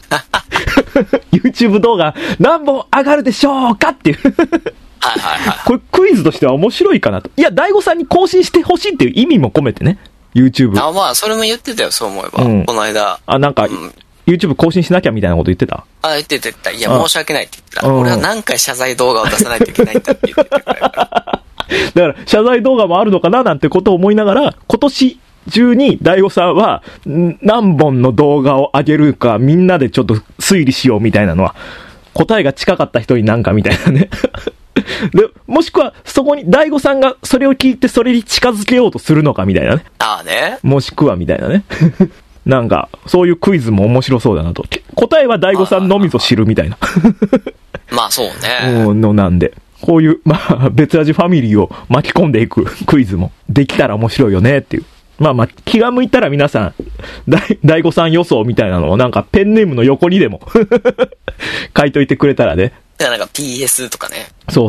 。YouTube 動画何本上がるでしょうかっていう。これクイズとしては面白いかなと。いや、大悟さんに更新してほしいっていう意味も込めてね。YouTube。 まあ、それも言ってたよ、そう思えば。この間。 なんか、YouTube 更新しなきゃみたいなこと言ってた？ 言ってた。いや、申し訳ないって言ってた。俺は何回謝罪動画を出さないといけないんだって言ってたから。だから、謝罪動画もあるのかななんてことを思いながら、今年中に大悟さんは何本の動画を上げるかみんなでちょっと推理しようみたいなのは、答えが近かった人になんかみたいなね。で、もしくは、そこに、大悟さんがそれを聞いてそれに近づけようとするのかみたいなね。 ね。 もしくはみたいなね。なんか、そういうクイズも面白そうだなと。答えは大悟さんのみぞ知るみたいな。 まあそうね。 なんで、こういう、まあ、別ラジファミリーを巻き込んでいくクイズもできたら面白いよねっていう。まあ、気が向いたら皆さん、大悟さん予想みたいなのをなんかペンネームの横にでも書いといてくれたらね。 なんか PS とかね。 そう。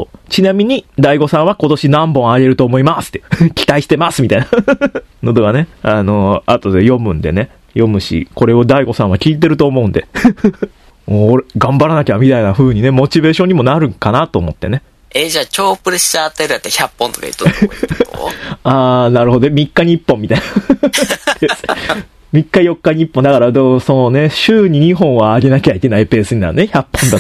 ちなみに、大悟さんは今年何本あげると思いますって期待してますみたいなのとかね。後で読むんでね。読むし、これを大悟さんは聞いてると思うんで。俺、頑張らなきゃみたいな風にね、モチベーションにもなるかなと思ってね。 じゃあ超プレッシャー与えるやって100本とか言っとった方がいいなるほど。3日に1本みたいな。3日4日に1本。だから、そうね、週に2本は上げなきゃいけないペースになるね。100本だ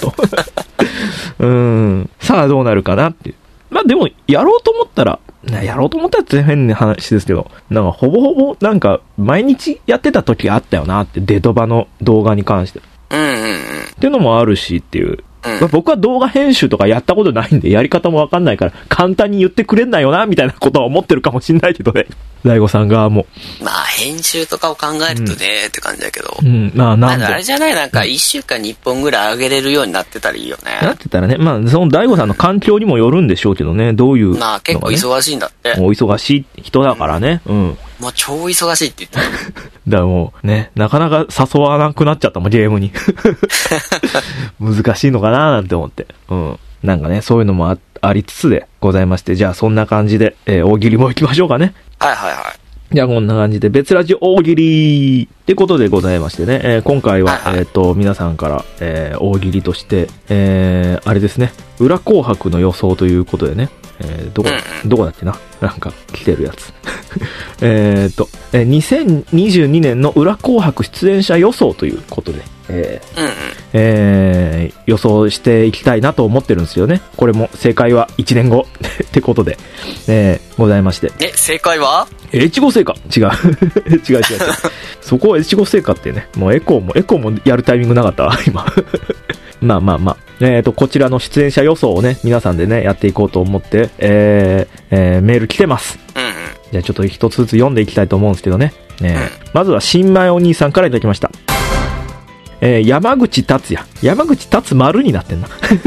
と。さあどうなるかなっていう。まあでも、やろうと思ったらって変な話ですけど、なんかほぼほぼ、なんか、毎日やってた時があったよなって、デドバの動画に関して。っていうのもあるしっていう。まあ、僕は動画編集とかやったことないんで、やり方もわかんないから、簡単に言ってくれんなよな、みたいなことは思ってるかもしんないけどね。大悟さん側も。 まあ、編集とかを考えるとね、って感じだけど。 なんで。 あれじゃない、なんか1週間に1本ぐらい上げれるようになってたらいいよね。 なってたらね、まあ、その大悟さんの環境にもよるんでしょうけどね、どういう、 まあ、結構忙しいんだって。 お忙しい人だからね。 もう超忙しいって言ってた。 だからもうね、なかなか誘わなくなっちゃったもん、ゲームに。難しいのかななんて思って。なんかね、そういうのも ありつつでございまして、じゃあそんな感じで、大喜利も行きましょうかね。じゃあこんな感じで、別ラジ大喜利ってことでございましてね、今回は、皆さんから、大喜利として、あれですね、裏紅白の予想ということでね、どこだっけななんか来てるやつ。2022年の裏紅白出演者予想ということで、予想していきたいなと思ってるんですよね。これも正解は1年後ってことで、ございまして。 正解は越後製菓違う。違う。そこは越後製菓ってね、もうエコーもやるタイミングなかったわ、今。 まあまあまあ。こちらの出演者予想をね、皆さんでね、やっていこうと思って、メール来てます。 うんうん。 じゃあちょっと一つずつ読んでいきたいと思うんですけどね。まずは新米お兄さんからいただきました。山口達也。山口達丸になってんな。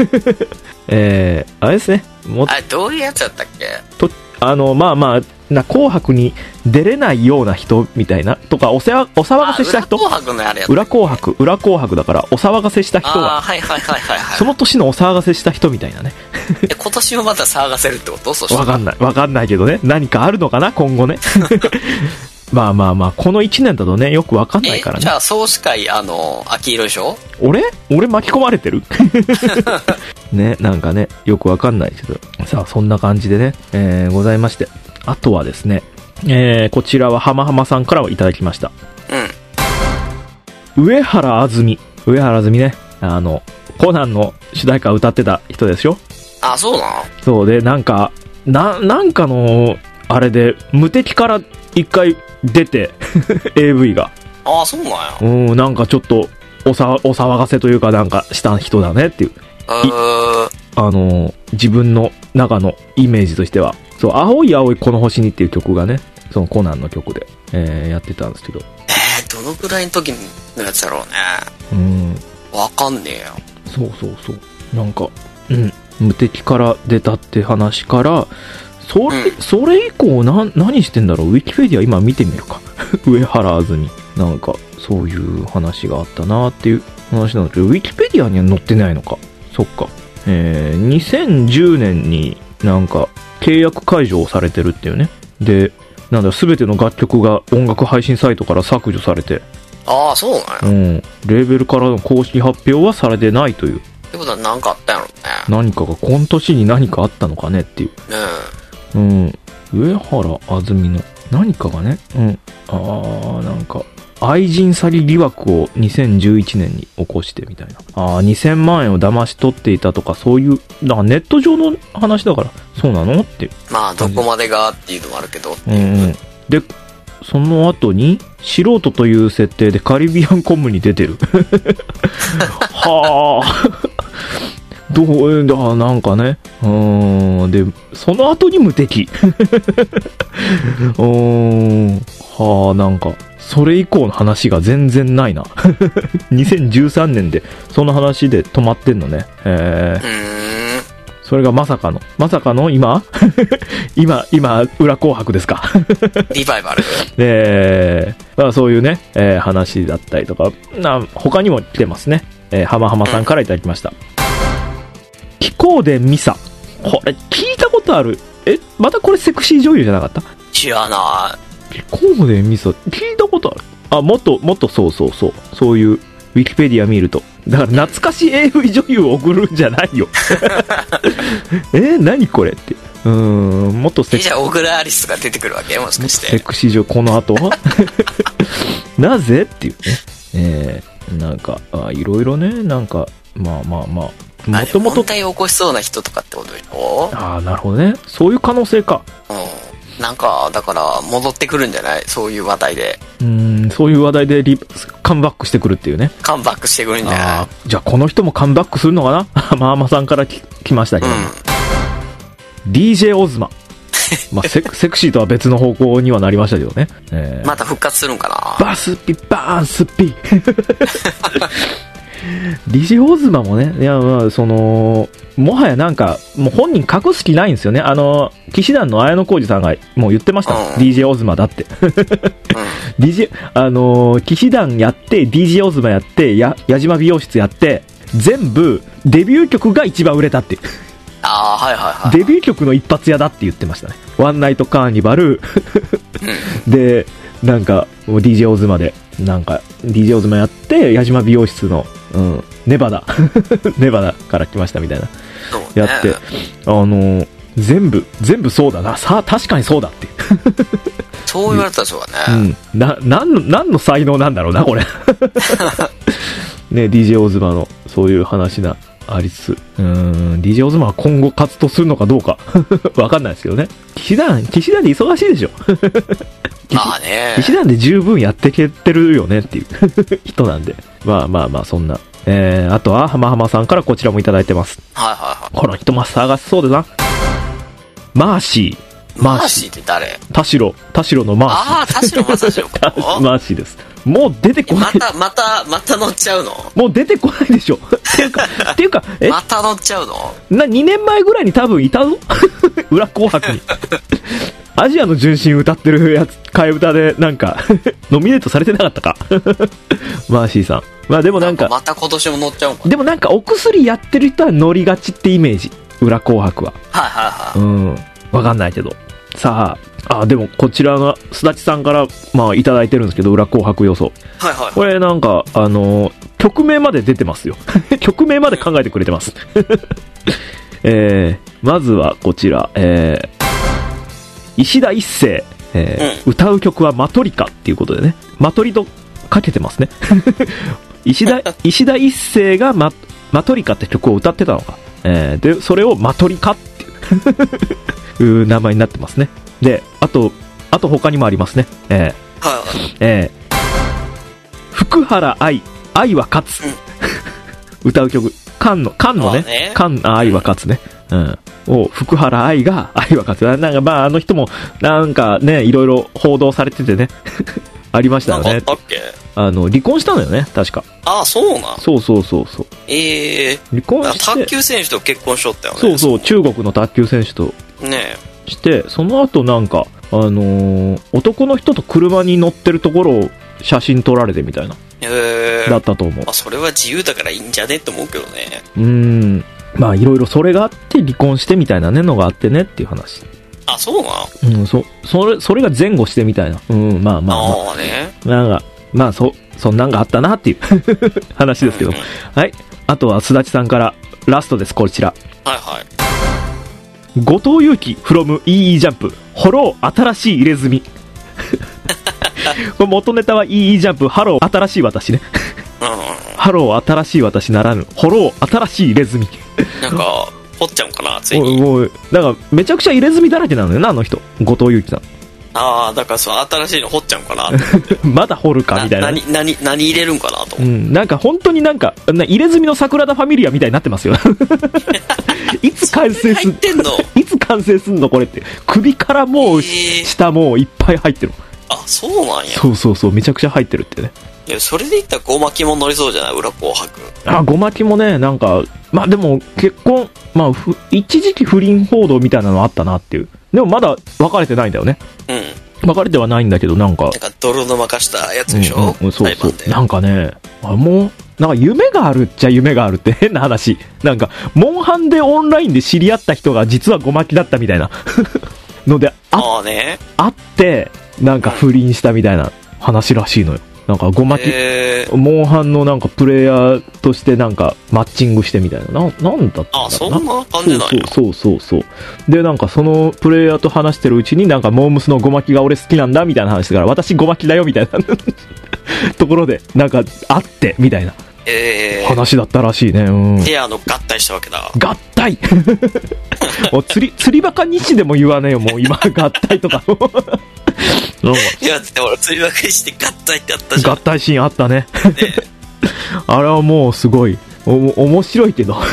あれですね。 あれ、どういうやつだったっけ？ まあまあ、紅白に出れないような人みたいな、とか、お騒がせした人。 裏紅白のあれやつ。 裏紅白だから、お騒がせした人が。 はいはいはいはい。 その年のお騒がせした人みたいなね。 今年もまた騒がせるってこと？そしてわかんないけどね。何かあるのかな今後ね。まあまあまあ、この1年だとね、よくわかんないからね。 じゃあ、総司会、秋色でしょ？ 俺巻き込まれてるね、なんかね、よくわかんないけど。さあ、そんな感じでね、ございまして。あとはですね、こちらは浜浜さんからいただきました。上原あずみね、コナンの主題歌を歌ってた人ですよ。 あ、そうなの？ そうで、なんかの、あれで、無敵から一回出て、AV が。 ああ、そうなんや。 なんかちょっと、お騒がせというかなんかした人だねっていう。自分の中のイメージとしては。そう、青い青いこの星にっていう曲がね、そのコナンの曲で、やってたんですけど。 どのくらいの時のやつだろうね。わかんねえよ。 そう。なんか、無敵から出たって話から、それ以降何してんだろう。ウィキペディア今見てみるか。上原あずみ。なんか、そういう話があったなっていう話なんだけど、ウィキペディアには載ってないのか。そっか。2010年になんか契約解除をされてるっていうね。で、なんだ、すべての楽曲が音楽配信サイトから削除されて。 ああ、そうなんや。 レーベルからの公式発表はされてないという。 ってことは何かあったんやろね。 何かが、今年に何かあったのかねっていう。上原あずみの何かがね、なんか、愛人詐欺疑惑を2011年に起こしてみたいな。2000万円を騙し取っていたとか、そういう、だからネット上の話だから、そうなのっていう。 まあ、どこまでがっていうのもあるけど。 で、その後に、素人という設定でカリビアンコムに出てる。はぁ。なんかね。で、その後に無敵。なんか、それ以降の話が全然ないな。2013年で、その話で止まってんのね。それがまさかの今、裏紅白ですか。 リバイバルまあそういうね、話だったりとか、他にも来てますね。浜浜さんからいただきました。気候でミサ。これ聞いたことある。またこれセクシー女優じゃなかった？ 知らない。 気候でミサ、聞いたことある。もっとそういう、ウィキペディア見ると。だから懐かしい AV 女優を送るんじゃないよ。何これって。もっとじゃあ、小倉アリスが出てくるわけ？もしかして。 セクシー女優、この後はなぜっていうね。なんか、いろいろね、なんか、まあ。もともと。 問題を起こしそうな人とかってことでしょ？ なるほどね。そういう可能性か。 なんか、だから、戻ってくるんじゃない？そういう話題で。 そういう話題でカムバックしてくるっていうね。 カムバックしてくるんじゃない？ じゃあ、この人もカムバックするのかな？マーマさんから来ましたけど。DJ オズマ。まあ、セクシーとは別の方向にはなりましたけどね。 また復活するんかな？ バースピ。DJ オズマもね、いや、まあ、もはやなんか、もう本人隠す気ないんですよね。騎士団の綾小路さんがもう言ってました。DJ オズマだって。騎士団やって、DJ オズマやって、矢島美容室やって、全部、デビュー曲が一番売れたっていう。デビュー曲の一発屋だって言ってましたね。ワンナイトカーニバル。で、なんか、DJ オズマで、なんか、DJ オズマやって、矢島美容室の、ネバダから来ましたみたいな。やって、全部そうだな。確かにそうだって。 そう言われたらそうだね。 何の才能なんだろうな、これ。ね、DJ オズマの、そういう話がありつつ、DJ オズマは今後活動するのかどうか、わかんないですけどね。騎士団で忙しいでしょ。 まあね。 騎士団で十分やってけてるよねっていう人なんで。まあ、そんなあとは、浜浜さんからこちらもいただいてます。 はいはいはい。 この人も探しそうでな。マーシー。 マーシーって誰？ 田代のマーシー。 ああ、田代正史の子マーシーです。もう出てこない。 また乗っちゃうの？ もう出てこないでしょ。っていうか、 また乗っちゃうの ？2年前ぐらいに多分いたぞ。裏紅白に。アジアの純真歌ってるやつ、替え歌でなんか、ノミネートされてなかったか。マーシーさん。まあでもなんか、 また今年も乗っちゃうんか。 でもなんかお薬やってる人は乗りがちってイメージ。裏紅白は。 はいはいはい。 わかんないけど。さあ、でもこちらが、すだちさんから、まあいただいてるんですけど、裏紅白予想。 はいはい。 これなんか、曲名まで出てますよ。曲名まで考えてくれてます。まずはこちら、石田一世、歌う曲はマトリカっていうことでね。マトリとかけてますね。石田一世がマトリカって曲を歌ってたのか。で、それをマトリカっていう名前になってますね。で、あと他にもありますね。福原愛は勝つ。歌う曲。菅のね。愛は勝つね。福原愛は勝つ。なんかまああの人も、なんかね、いろいろ報道されててね。ありましたよね。 なんかあったっけ？ 離婚したのよね、確か。 ああ、そうなん？ そう。離婚して。 卓球選手と結婚しとったよね。 そう、中国の卓球選手と。 ねえ。して、その後なんか、男の人と車に乗ってるところを写真撮られてみたいな。だったと思う。 それは自由だからいいんじゃねって思うけどね。 まあいろいろそれがあって離婚してみたいなねのがあってねっていう話。 あ、そうなの？ それが前後してみたいな。まあ。 ああね。 なんか、まあそんなんがあったなっていう話ですけど。はい。あとはすだちさんからラストです、こちら。 はいはい。 後藤祐樹 from EE ジャンプ。ホロー新しい入れ墨。これ元ネタは EE ジャンプ、ハロー新しい私ね。ハロー新しい私ならぬ、ホロー新しい入れ墨。 なんか、掘っちゃうかな、ついに。 もう、だからめちゃくちゃ入れ墨だらけなのよな、あの人。後藤祐樹さん。 ああ、だから新しいの掘っちゃうかなまだ掘るかみたいな。 何入れるんかなと思って。 なんか本当になんか、入れ墨の桜田ファミリアみたいになってますよ。いつ完成すんのこれって。首からもう、下もういっぱい入ってる。 あ、そうなんや。 そう、めちゃくちゃ入ってるってね。 いや、それでいったらごまきも乗りそうじゃない？裏紅白。 ごまきもね、なんか、まあでも結婚、まあ一時期不倫報道みたいなのあったなっていう。でもまだ別れてないんだよね。別れてはないんだけど、なんか泥沼化したやつでしょ。 そう。なんかね、もうなんか夢があるっちゃ夢があるって変な話。なんかモンハンでオンラインで知り合った人が実はごまきだったみたいなのであってなんか不倫したみたいな話らしいのよ。なんかごまき、モンハンのなんかプレイヤーとしてなんかマッチングしてみたいな。なんだったんだろうな。 そんな感じなんや。 そう。で、なんかそのプレイヤーと話してるうちになんかモームスのごまきが俺好きなんだみたいな話だから、私ごまきだよみたいなところで、なんかあってみたいな話だったらしいね。 で、合体したわけだ。 合体釣りバカ西でも言わねえよ、もう今、合体とか。 いや、でも俺釣りバカ西で合体ってあったじゃん。 合体シーンあったね。あれはもうすごい、面白いけど。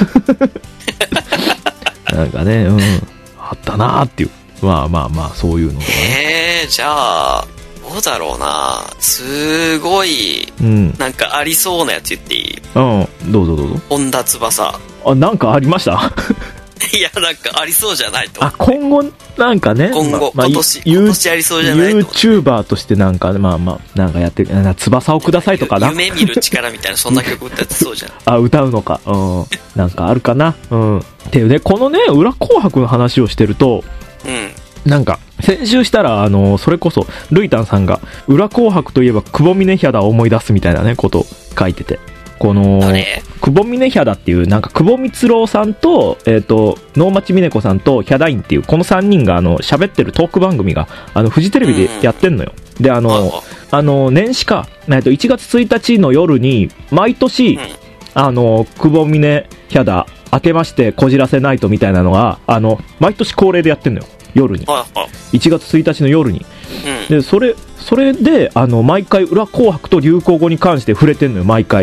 なんかね、あったなーっていう。まあ、そういうのがね。 じゃあ、どうだろうな。すごい、なんかありそうなやつ言っていい？ どうぞ。 本田翼。 なんかありました？ いや、なんかありそうじゃないと。 今後、なんかね。 今年ありそうじゃないと。 YouTuber としてなんか、なんかやってる、翼をくださいとかな。 夢見る力みたいな、そんな曲歌ってそうじゃん。 歌うのか。なんかあるかな。っていうね、このね、裏紅白の話をしてると、なんか、先週したら、それこそ、ルイタンさんが、裏紅白といえば、久保峰ヒャダを思い出すみたいなね、ことを書いてて。この、久保峰ヒャダっていう、なんか、久保光郎さんと、能町みね子さんとヒャダインっていう、この3人が、喋ってるトーク番組が、フジテレビでやってんのよ。で、年始か、1月1日の夜に、毎年、久保峰ヒャダ、明けましてこじらせナイトみたいなのが、毎年恒例でやってんのよ。夜に。1月1日の夜に。で、それで、毎回裏紅白と流行語に関して触れてんのよ、毎回。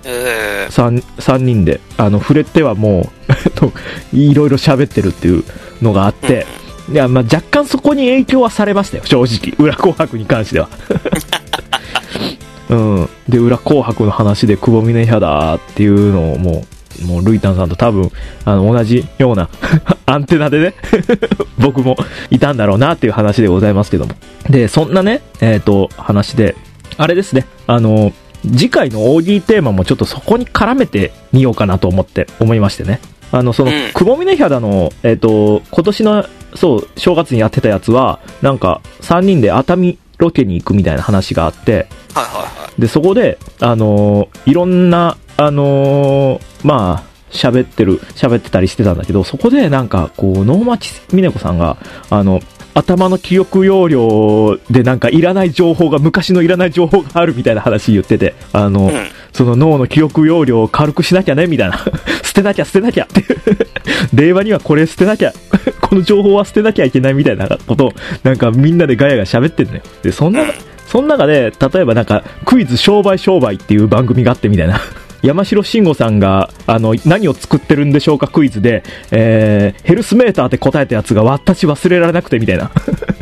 3人で触れてはもういろいろ喋ってるっていうのがあって、いや、まあ、若干そこに影響はされましたよ、正直。裏紅白に関しては。うん。で、裏紅白の話で久保峰肌っていうのをもうルイタンさんと多分同じようなアンテナでね僕もいたんだろうなっていう話でございますけども。で、そんなね話であれですね、次回の大喜利テーマもちょっとそこに絡めてみようかなと思いましてね。その久保峰肌の今年のそう正月にやってたやつはなんか3人で熱海ロケに行くみたいな話があって、はいはいはい、でそこでいろんなまあ喋ってたりしてたんだけど、そこでなんかこう能町みね子さんが頭の記憶容量でなんか昔のいらない情報があるみたいな話言ってて、その脳の記憶容量を軽くしなきゃねみたいな捨てなきゃって令和にはこれ捨てなきゃこの情報は捨てなきゃいけないみたいなことをなんかみんなでガヤガヤ喋ってんのよ。でその中で例えばなんかクイズ商売っていう番組があってみたいな山城慎吾さんが何を作ってるんでしょうかクイズで、ヘルスメーターって答えたやつが私忘れられなくてみたいな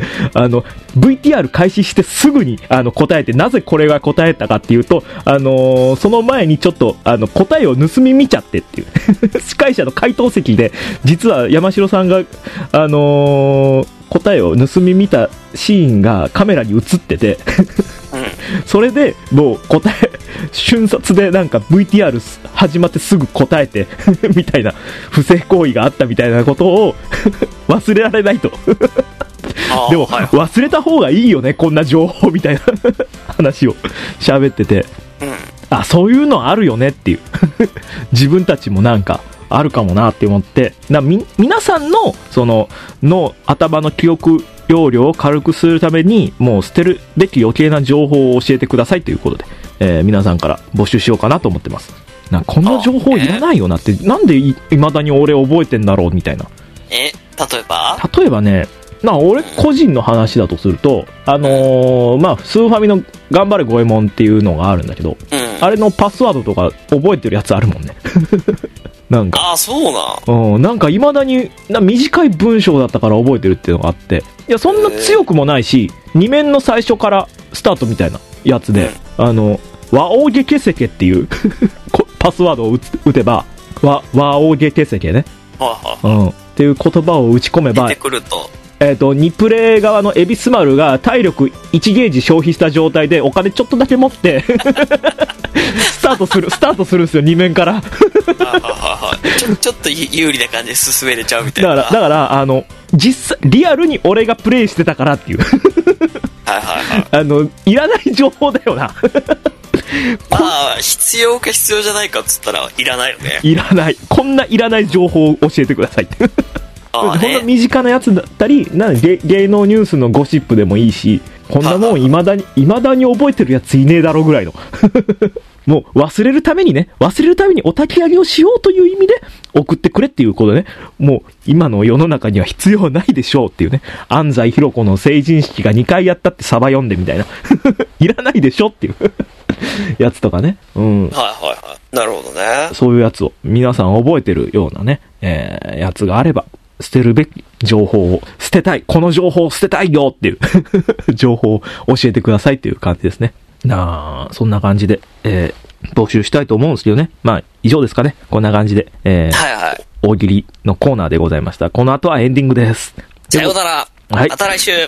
VTR 開始してすぐに答えて、なぜこれが答えたかっていうとその前にちょっと答えを盗み見ちゃってっていう司会者の回答席で実は山城さんが答えを盗み見たシーンがカメラに映っててそれでもう瞬殺でなんか VTR 始まってすぐ答えてみたいな不正行為があったみたいなことを忘れられないとでも忘れた方がいいよねこんな情報みたいな話を喋ってて、そういうのあるよねっていう自分たちもなんかあるかもなって思って、皆さんのその頭の記憶容量を軽くするためにもう捨てるべき余計な情報を教えてくださいということで、皆さんから募集しようかなと思ってます。こんな情報いらないよなって、なんで未だに俺覚えてんだろうみたいな。 例えばね、俺個人の話だとするとスーファミの頑張れ五右衛門っていうのがあるんだけど、あれのパスワードとか覚えてるやつあるもんねなんかそうなんか未だに短い文章だったから覚えてるっていうのがあって、いやそんな強くもないし2面の最初からスタートみたいなやつで、和王下ケセケっていうパスワードを打てば和王下ケセケね、っていう言葉を打ち込めば出てくると2プレイ側の恵比寿丸が体力1ゲージ消費した状態でお金ちょっとだけ持ってスタートするんですよ、2面からちょっと有利な感じで進めれちゃうみたいな。 だから実際リアルに俺がプレイしてたからっていういらない情報だよな必要か必要じゃないかっつったらいらないよね。 いらない、こんないらない情報を教えてくださいってこんな身近なやつだったり芸能ニュースのゴシップでもいいし、こんなもん未だに覚えてるやついねえだろぐらいのもう忘れるためにお焚き上げをしようという意味で送ってくれっていうことでね、もう今の世の中には必要ないでしょうっていうね、安西ひろ子の成人式が2回やったってサバ読んでみたいないらないでしょっていうやつとかね、 なるほどね。 そういうやつを皆さん覚えてるようなね、やつがあれば捨てるべき情報を捨てたい、この情報を捨てたいよっていう情報を教えてくださいっていう感じですね。そんな感じで、募集したいと思うんですけどね。以上ですかね。こんな感じで、大喜利のコーナーでございました。この後はエンディングです。 さようなら。また来週。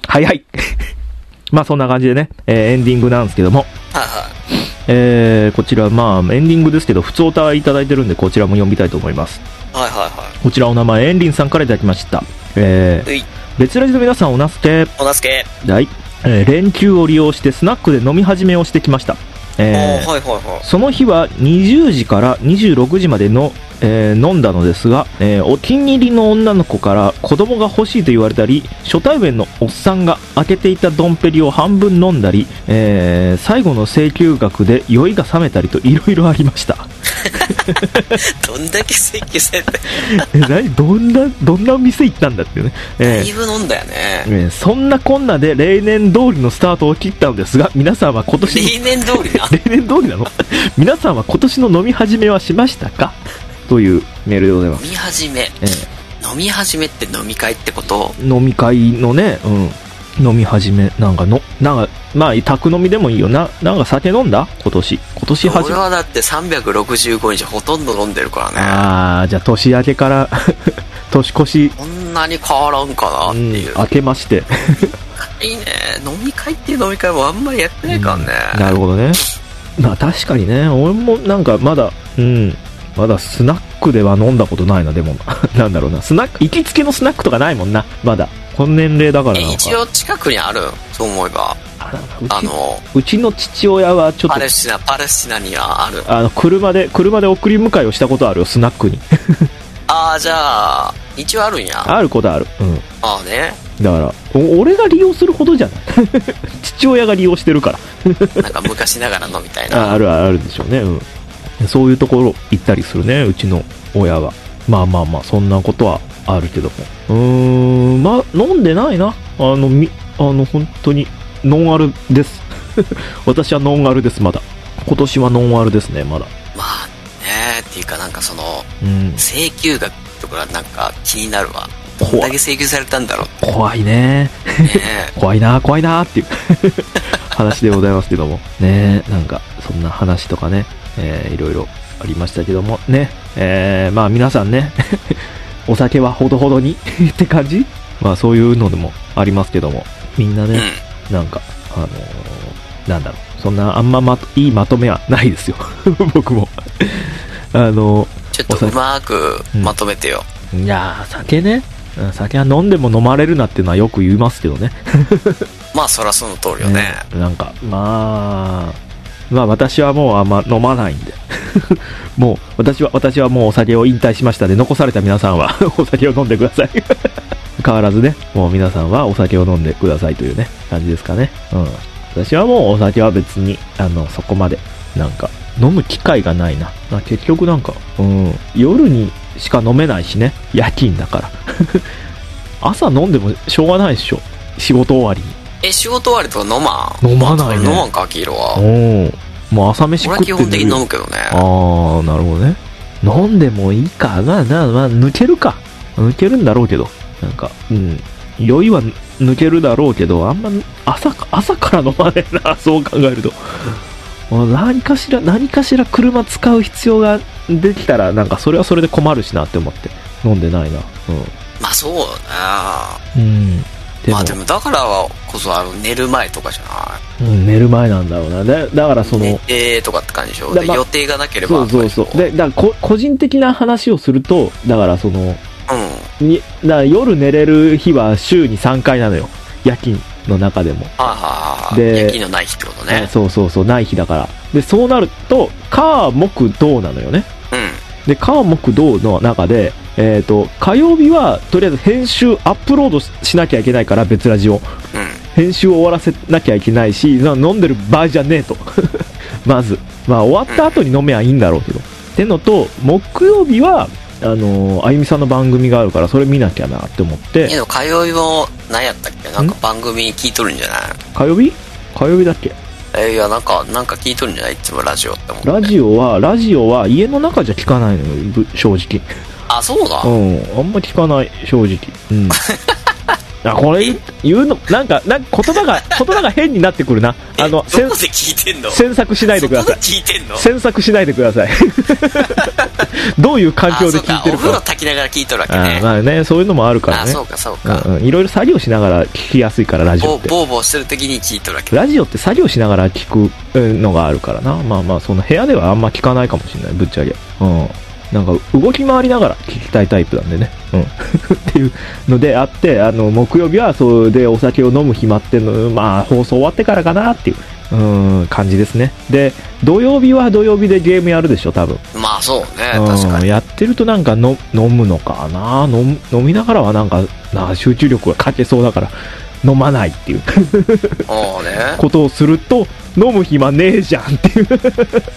そんな感じでね、エンディングなんですけども、こちらエンディングですけど普通歌いただいてるんで、こちらも読みたいと思います。こちらお名前エンリンさんからいただきました。別ラジの皆さん、おなすけ。連休を利用してスナックで飲み始めをしてきました。その日は20時から26時までの、飲んだのですが、お気に入りの女の子から子供が欲しいと言われたり、初対面のおっさんが開けていたドンペリを半分飲んだり、最後の請求額で酔いが冷めたりといろいろありました。 どんだけ請求されたどんな店行ったんだっていうね。 だいぶ飲んだよね。 そんなこんなで例年通りのスタートを切ったのですが、皆さんは今年例年通りな例年通りなの皆さんは今年の飲み始めはしましたかというメールでございます。 飲み始め、飲み始めって飲み会ってこと？ 飲み会のね、飲み始め、なんか、まあ、宅飲みでもいいよな。なんか酒飲んだ今年始め。 俺はだって365日ほとんど飲んでるからね。 ああ、じゃあ年明けから、年越し。 こんなに変わらんかなっていう。 明けまして。 いいね。飲み会っていう飲み会もあんまりやってないからね。 なるほどね。まあ確かにね、俺もなんかまだスナックでは飲んだことないな、でも。なんだろうな。行きつけのスナックとかないもんな、まだ。この年齢だからなんか。 一応近くにある、そう思えば。 うちの父親はちょっと。 パレスチナにはある。 車で送り迎えをしたことあるよ、スナックに。 ああ、じゃあ、一応あるんや。 あることある。 ああね。 だから、俺が利用するほどじゃない父親が利用してるから。 なんか昔ながらのみたいな。 あるでしょうね。そういうところ行ったりするね、うちの親は。まあ、そんなことはあるけども。まあ、飲んでないな。本当に、ノンアルです。私はノンアルです、まだ。今年はノンアルですね、まだ。 まあね、っていうかなんか請求額とかなんか気になるわ。どんだけ請求されたんだろう。 怖いね。怖いなっていう話でございますけども。ね、なんか、そんな話とかね、いろいろありましたけども、ね。まあ皆さんね、お酒はほどほどにって感じ？まあそういうのでもありますけども、みんなね、なんか、なんだろう、そんなあんまいいまとめはないですよ。僕も。 ちょっとうまくまとめてよ。 いやー、酒は飲んでも飲まれるなっていうのはよく言いますけどね。 まあそらその通りよね。 なんか、まあ私はもうあんま飲まないんで。もう、私はもうお酒を引退しましたで、残された皆さんはお酒を飲んでください。変わらずね、もう皆さんはお酒を飲んでくださいというね、感じですかね。私はもうお酒は別に、そこまで、なんか、飲む機会がないな。結局なんか、夜にしか飲めないしね、夜勤だから。朝飲んでもしょうがないでしょ、仕事終わりに。 仕事終わりとか飲まないね。 飲まんか、黄色は。 もう朝飯食ってる。 俺は基本的に飲むけどね。 ああ、なるほどね。飲んでもいいか。まあ、抜けるか。抜けるんだろうけど。なんか、酔いは抜けるだろうけど、あんま、朝から飲まねえな、そう考えると。何かしら車使う必要ができたら、なんかそれはそれで困るしなって思って。飲んでないな。 まあそうだね。まあでもだからこそ寝る前とかじゃない。 寝る前なんだろうな。だからその。 寝てとかって感じでしょ。で、予定がなければ。 そう。で、だから個人的な話をすると、だからその、だから夜寝れる日は週に3回なのよ。夜勤の中でも。 で、夜勤のない日ってことね。 そう、ない日だから。で、そうなると、火木土なのよね。で、火木土の中で、火曜日はとりあえず編集アップロードしなきゃいけないから、別ラジオ、編集を終わらせなきゃいけないし、飲んでる場合じゃねえと。まず終わった後に飲めばいいんだろうけどってのと、木曜日はあゆみさんの番組があるから、それ見なきゃなって思って。 火曜日も何やったっけ、なんか番組聞いとるんじゃない？ 火曜日だっけ？ いや、なんか聞いとるんじゃない？いつもラジオって思って。 ラジオは家の中じゃ聞かないのよ、正直。 あ、そうだ。 あんま聞かない、正直。これ言うの、なんか言葉が変になってくるな。 どこで聞いてんの？ 詮索しないでください。 聞いてんの？ 詮索しないでください。どういう環境で聞いてるか。 お風呂炊きながら聞いとるわけね。 まあね、そういうのもあるからね。 そうか。 いろいろ作業しながら聞きやすいから、ラジオって。 ボーボーしてる時に聞いとるわけ。 ラジオって作業しながら聞くのがあるからな。まあ、その部屋ではあんま聞かないかもしれない、ぶっちゃけ。なんか動き回りながら聞きたいタイプなんでね。っていうのであって、木曜日はそれでお酒を飲む暇っての、まあ、放送終わってからかなっていう、感じですね。で、土曜日は土曜日でゲームやるでしょ、多分。 まあそうね、確かに。 やってるとなんか飲むのかな。飲みながらはなんか集中力が欠けそうだから、飲まないっていうことをすると、飲む暇ねえじゃんっていう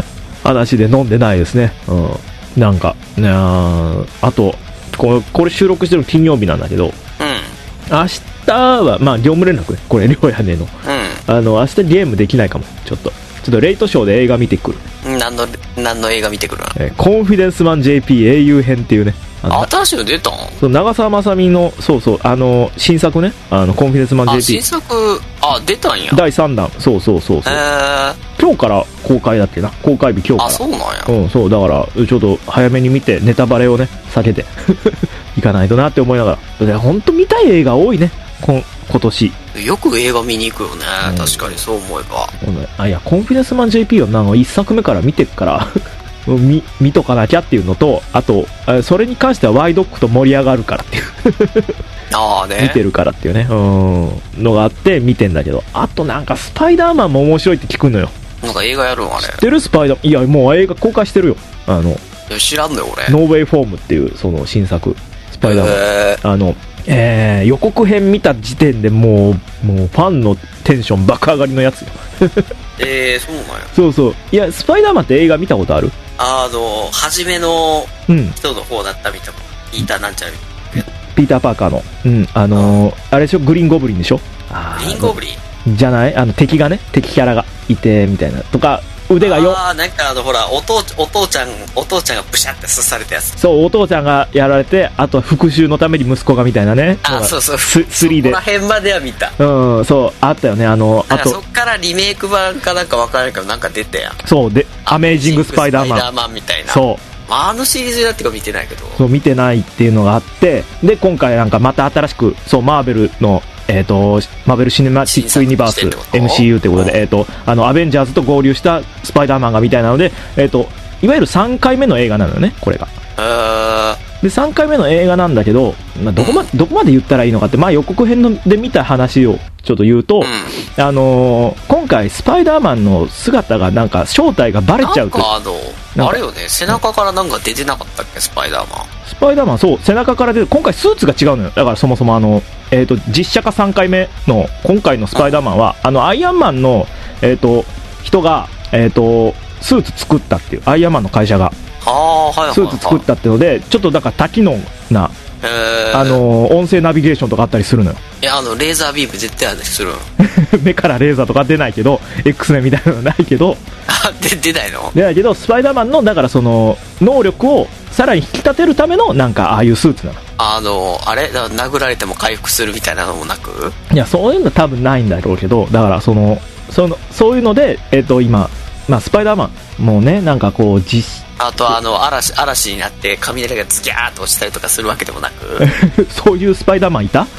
話で飲んでないですね。なんか、あと、これ収録してる金曜日なんだけど、明日は、まあ、業務連絡ね。これ、りょうやねの。明日ゲームできないかも。ちょっとレイトショーで映画見てくる。 何の映画見てくるの？ コンフィデンスマン JP 英雄編っていうね。 新しいの出たん？ そう、長澤まさみの、新作ね。コンフィデンスマン JP。 新作、出たんや。 第3弾。そう。今日から公開だっけな。公開日今日から。 そうなんや。 そう、だから、ちょっと早めに見て、ネタバレをね、避けて、いかないとなって思いながら。ほんと見たい映画多いね。今年。 よく映画見に行くよね。確かにそう思えば。 いや、コンフィデンスマン JP は1作目から見てっから、見とかなきゃっていうのと、あと、それに関してはワイドックと盛り上がるからっていう。見てるからっていうね、のがあって見てんだけど、あとなんかスパイダーマンも面白いって聞くのよ。 なんか映画やるんあれ。 知ってる？スパイダーマン。いや、もう映画公開してるよ。 いや知らんのよ俺。 ノーウェイフォームっていうその新作スパイダーマン。予告編見た時点でもうファンのテンション爆上がりのやつよ。 そうなんや。 そう。いや、スパイダーマンって映画見たことある？ 初めの人の方だったみたいな。ピーターなんちゃら。 ピーター・パーカーの。あれでしょ？グリーンゴブリンでしょ？ グリーンゴブリン？ じゃない？敵キャラがいて、みたいな。とか、腕がなんかほら、お父ちゃんがブシャって刺されたやつ。 そう、お父ちゃんがやられて、あとは復讐のために息子がみたいなね。 そう。 3で。 そこら辺までは見た。 そう、あったよね。あと。 そっからリメイク版かなんかわからないけど、なんか出たやん。 そう、で、アメージングスパイダーマン。 スパイダーマンみたいな。 そう。 シリーズだってか見てないけど。 そう、見てないっていうのがあって、で、今回なんかまた新しく、そう、マーベルの、マーベルシネマティックユニバース MCU ってことで、アベンジャーズと合流したスパイダーマンがみたいなので、いわゆる3回目の映画なのよね、これが。で、3回目の映画なんだけど、どこまで言ったらいいのかって、予告編で見た話をちょっと言うと、今回スパイダーマンの姿がなんか正体がバレちゃうと。 あれよね、背中からなんか出てなかったっけ、スパイダーマン。そう、背中から出て、今回スーツが違うのよ。だからそもそも実写化3回目の今回のスパイダーマンは、アイアンマンの、人が、スーツ作ったっていう、アイアンマンの会社が、スーツ作ったっていうので、ちょっとだから多機能な、音声ナビゲーションとかあったりするのよ。 いや、レーザービーム絶対する目からレーザーとか出ないけど、X メンみたいなのはないけど、 出ないの？ 出ないけど、スパイダーマンの、だからその、能力をさらに引き立てるための、なんか、ああいうスーツなの。 殴られても回復するみたいなのもなく？いや、そういうの多分ないんだろうけど、だからそういうので、今、スパイダーマンもね、なんかこう、 あと嵐になって雷がズキャーッと落ちたりとかするわけでもなくそういうスパイダーマンいた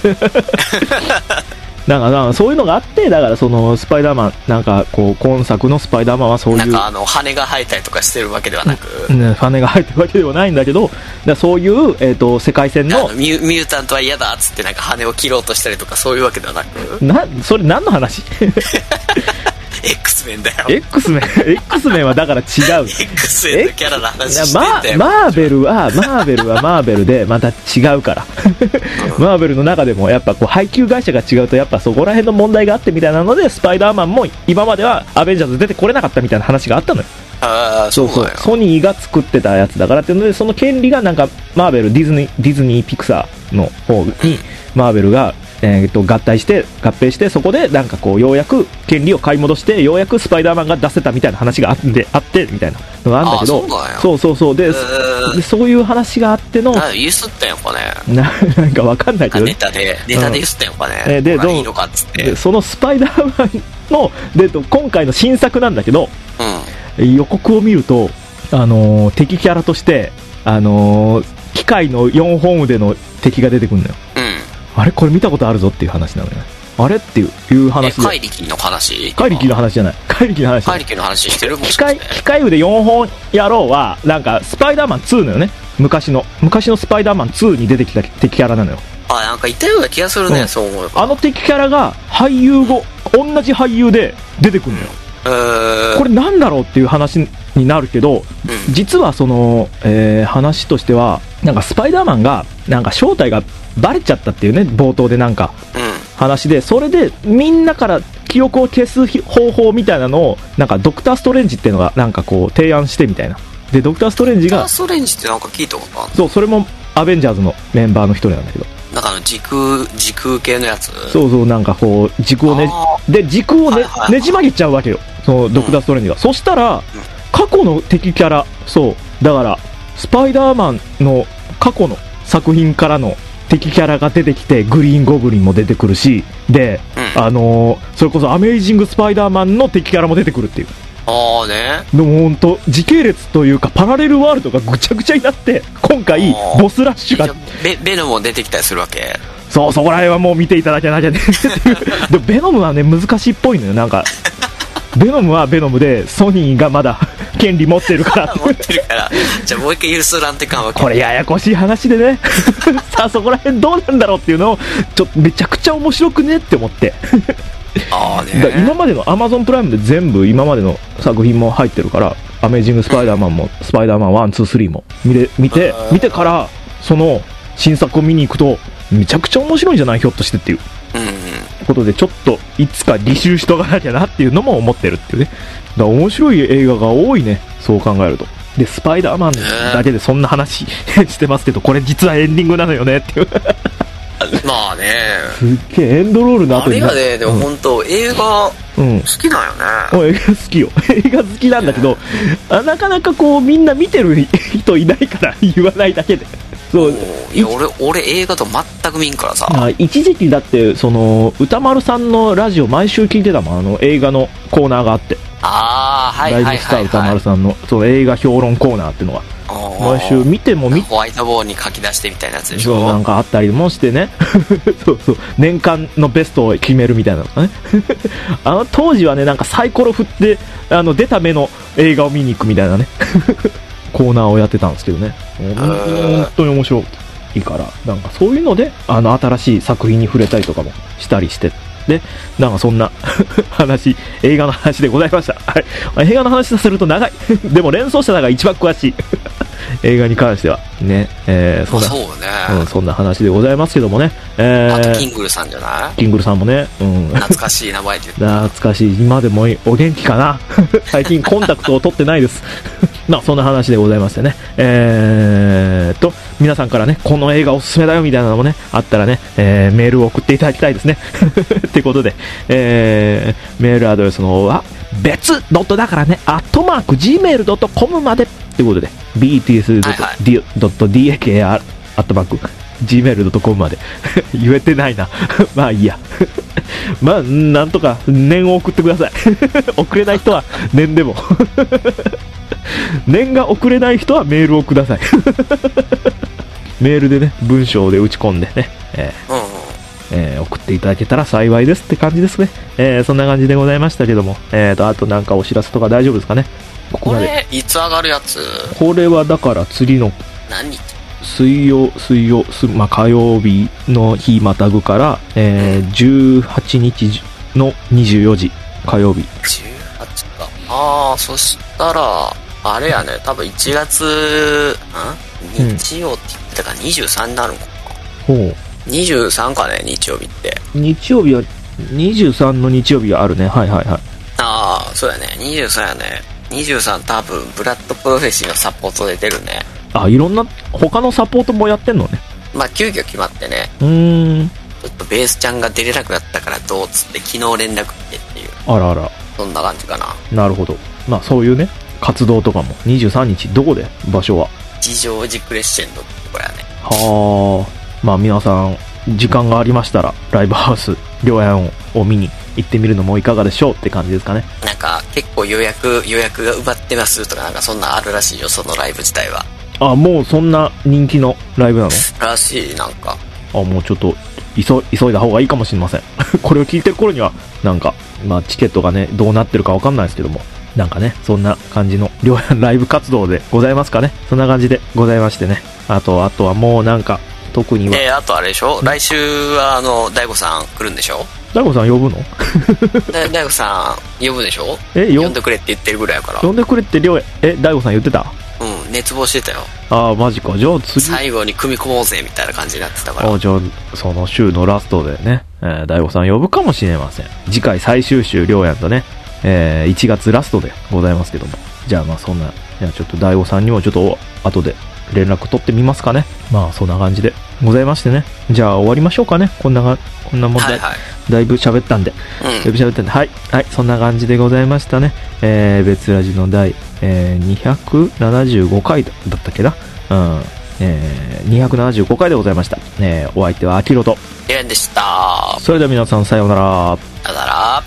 なんかそういうのがあって、だからそのスパイダーマン、なんかこう今作のスパイダーマンはそういう、 なんか羽が生えたりとかしてるわけではなく、 羽が生えてるわけではないんだけど、そういう、世界線のミュータントは嫌だっつってなんか羽を切ろうとしたりとかそういうわけではなく、 それ何の話 X メンだよ。 X メンはだから違う。 X メンのキャラの話してんだよ。 マーベルはマーベルでまた違うからマーベルの中でもやっぱこう配給会社が違うと、やっぱそこら辺の問題があってみたいなので、スパイダーマンも今まではアベンジャーズ出てこれなかったみたいな話があったのよ。そうソニーが作ってたやつだからっていうので、その権利がなんかマーベルディズニーピクサーの方にマーベルが合併してそこでなんかこうようやく権利を買い戻して、ようやくスパイダーマンが出せたみたいな話があってみたいなのがあるんだけど、そうでそういう話があってのゆすったんやんかね、 なんかわかんないけど、 ネタでゆすったんやんかね、 でいいのかっつってそのスパイダーマンの今回の新作なんだけど、予告を見ると敵キャラとして機械の4本腕の敵が出てくるのよ。あれこれ見たことあるぞっていう話なのよ。あれっていう話で。 怪力の話じゃない。怪力の話してる？ 機械腕4本野郎はなんかスパイダーマン2のよね。昔のスパイダーマン2に出てきた敵キャラなのよ。 なんかいたような気がするね、そう思えば。 敵キャラが同じ俳優で出てくるのよ。これなんだろうっていう話になるけど、実はその、話としてはなんかスパイダーマンがなんか正体がバレちゃったっていうね、冒頭でなんか話で、それでみんなから記憶を消す方法みたいなのをなんかドクターストレンジっていうのがなんかこう提案してみたいな。でドクターストレンジが、 ドクターストレンジってなんか聞いたことあるの？ そう、それもアベンジャーズのメンバーの一人なんだけど、 なんか時空系のやつ。 そうそう、なんかこう時空をね、で時空をね、ねじ曲げちゃうわけよ、そのドクターストレンジが、そしたら過去の敵キャラ、そうだからスパイダーマンの過去の作品からの敵キャラが出てきて、グリーンゴブリンも出てくるし、で、それこそアメイジングスパイダーマンの敵キャラも出てくるっていう。 ああね。 でも本当時系列というかパラレルワールドがぐちゃぐちゃになって、今回ボスラッシュがベノムも出てきたりするわけ？ そう、そこら辺はもう見ていただけなきゃねでもベノムはね難しいっぽいのよ。なんかベノムはベノムでソニーがまだ権利持ってるから持ってるから、じゃあもう一回許すらんってかんわけ。 これややこしい話でねさあそこら辺どうなんだろうっていうのをちょっとめちゃくちゃ面白くねって思ってあーね、 今までの Amazon プライムで全部今までの作品も入ってるから、アメージングスパイダーマンもスパイダーマン1、2、3も見てからその新作を見に行くとめちゃくちゃ面白いんじゃない、ひょっとしてっていうことで、ちょっといつか履修しとかなきゃなっていうのも思ってるっていうね。だから面白い映画が多いね、そう考えると。でスパイダーマンだけでそんな話してますけど、これ実はエンディングなのよねっていうまあね、 すっげえエンドロールの後にあれがね、でも本当、映画好きなんよね。 映画好きよ映画好きなんだけど、なかなかこうみんな見てる人いないから言わないだけで。そう、 いや俺映画と全く見んからさ。 一時期だってその歌丸さんのラジオ毎週聞いてたもん。映画のコーナーがあって、 はいはいはいはい、 ライブスター歌丸さんのその映画評論コーナーっていうのが毎週見てもホワイトボードに書き出してみたいなやつでしょ。 そうなんかあったりもしてねそうそう、年間のベストを決めるみたいなのがね当時はね、なんかサイコロ振って出た目の映画を見に行くみたいなねコーナーをやってたんですけどね、本当に面白いから、なんかそういうので新しい作品に触れたりとかもしたりして、でなんかそんな話、映画の話でございました。はい、映画の話させると長いでも連想者が一番詳しい映画に関してはね、そんな、 そうね、 そんな話でございますけどもね、 あとキングルさんじゃない？ キングルさんもね、 懐かしい名前で言って懐かしい、今でもお元気かな最近コンタクトを取ってないですまあそんな話でございましてね、皆さんからね、この映画おすすめだよみたいなのもねあったらね、メールを送っていただきたいですねってことで、メールアドレスの方は別ドットだからね@gmail.com までってことで bts.dakar@gmail.com まで言えてないなまあいいやまあなんとか念を送ってください送れない人は念でも念が送れない人はメールをくださいメールでね、文章で打ち込んでね、送っていただけたら幸いですって感じですね。そんな感じでございましたけども、あとなんかお知らせとか大丈夫ですかね。 これいつ上がるやつ？ これはだから次のまあ、火曜日の日またぐから、18日の24時火曜日。 18か。そしたらあれやね、多分1月日曜って言ってたから23になるのかな。 ほう。 23かね、日曜日って。 日曜日は23の日曜日があるね。はいはいはい。 そうやね、23やね。23多分ブラッドプロフェシーのサポートで出るね。 いろんな他のサポートもやってんのね。 まあ急遽決まってね。ちょっとベースちゃんが出れなくなったからどうっつって昨日連絡来てっていう。 あらあら。 そんな感じかな。 なるほど。まあそういうね、活動とかも23日どこで場所は？ 吉祥寺クレッシェンドってとこやね。 はあ。まあ皆さん時間がありましたらライブハウス両園を見に行ってみるのもいかがでしょうって感じですかね。 なんか結構予約が埋まってますとかなんかそんなあるらしいよ、そのライブ自体は。 もうそんな人気のライブなの？ らしい。なんかもうちょっと急いだ方がいいかもしれませんこれを聞いてる頃にはなんかまあチケットがねどうなってるかわかんないですけども、なんかねそんな感じの両園ライブ活動でございますかね。そんな感じでございましてね。あとはもうなんか特にはあとあれでしょ、来週は大悟さん来るんでしょ。 大悟さん呼ぶの大悟さん呼ぶでしょ。呼んでくれって言ってるぐらいやから。 呼んでくれって大悟さん言ってた？ 熱望してたよ。 マジか。じゃあ次最後に組み込もうぜみたいな感じになってたから。 じゃあその週のラストでね大悟さん呼ぶかもしれません。次回最終週、りょうやんとね、1月ラストでございますけども。じゃあまあそんな、じゃあちょっと大悟さんにもちょっと後で連絡取ってみますかね。まあそんな感じでございましてね。じゃあ終わりましょうかね。こんなもんで、はいはい、だいぶ喋ったんで。はい。はい。そんな感じでございましたね。別ラジの第、275回だったっけな。275回でございました。お相手はアキロとエレンでした。 それでは皆さんさようなら。 さようなら。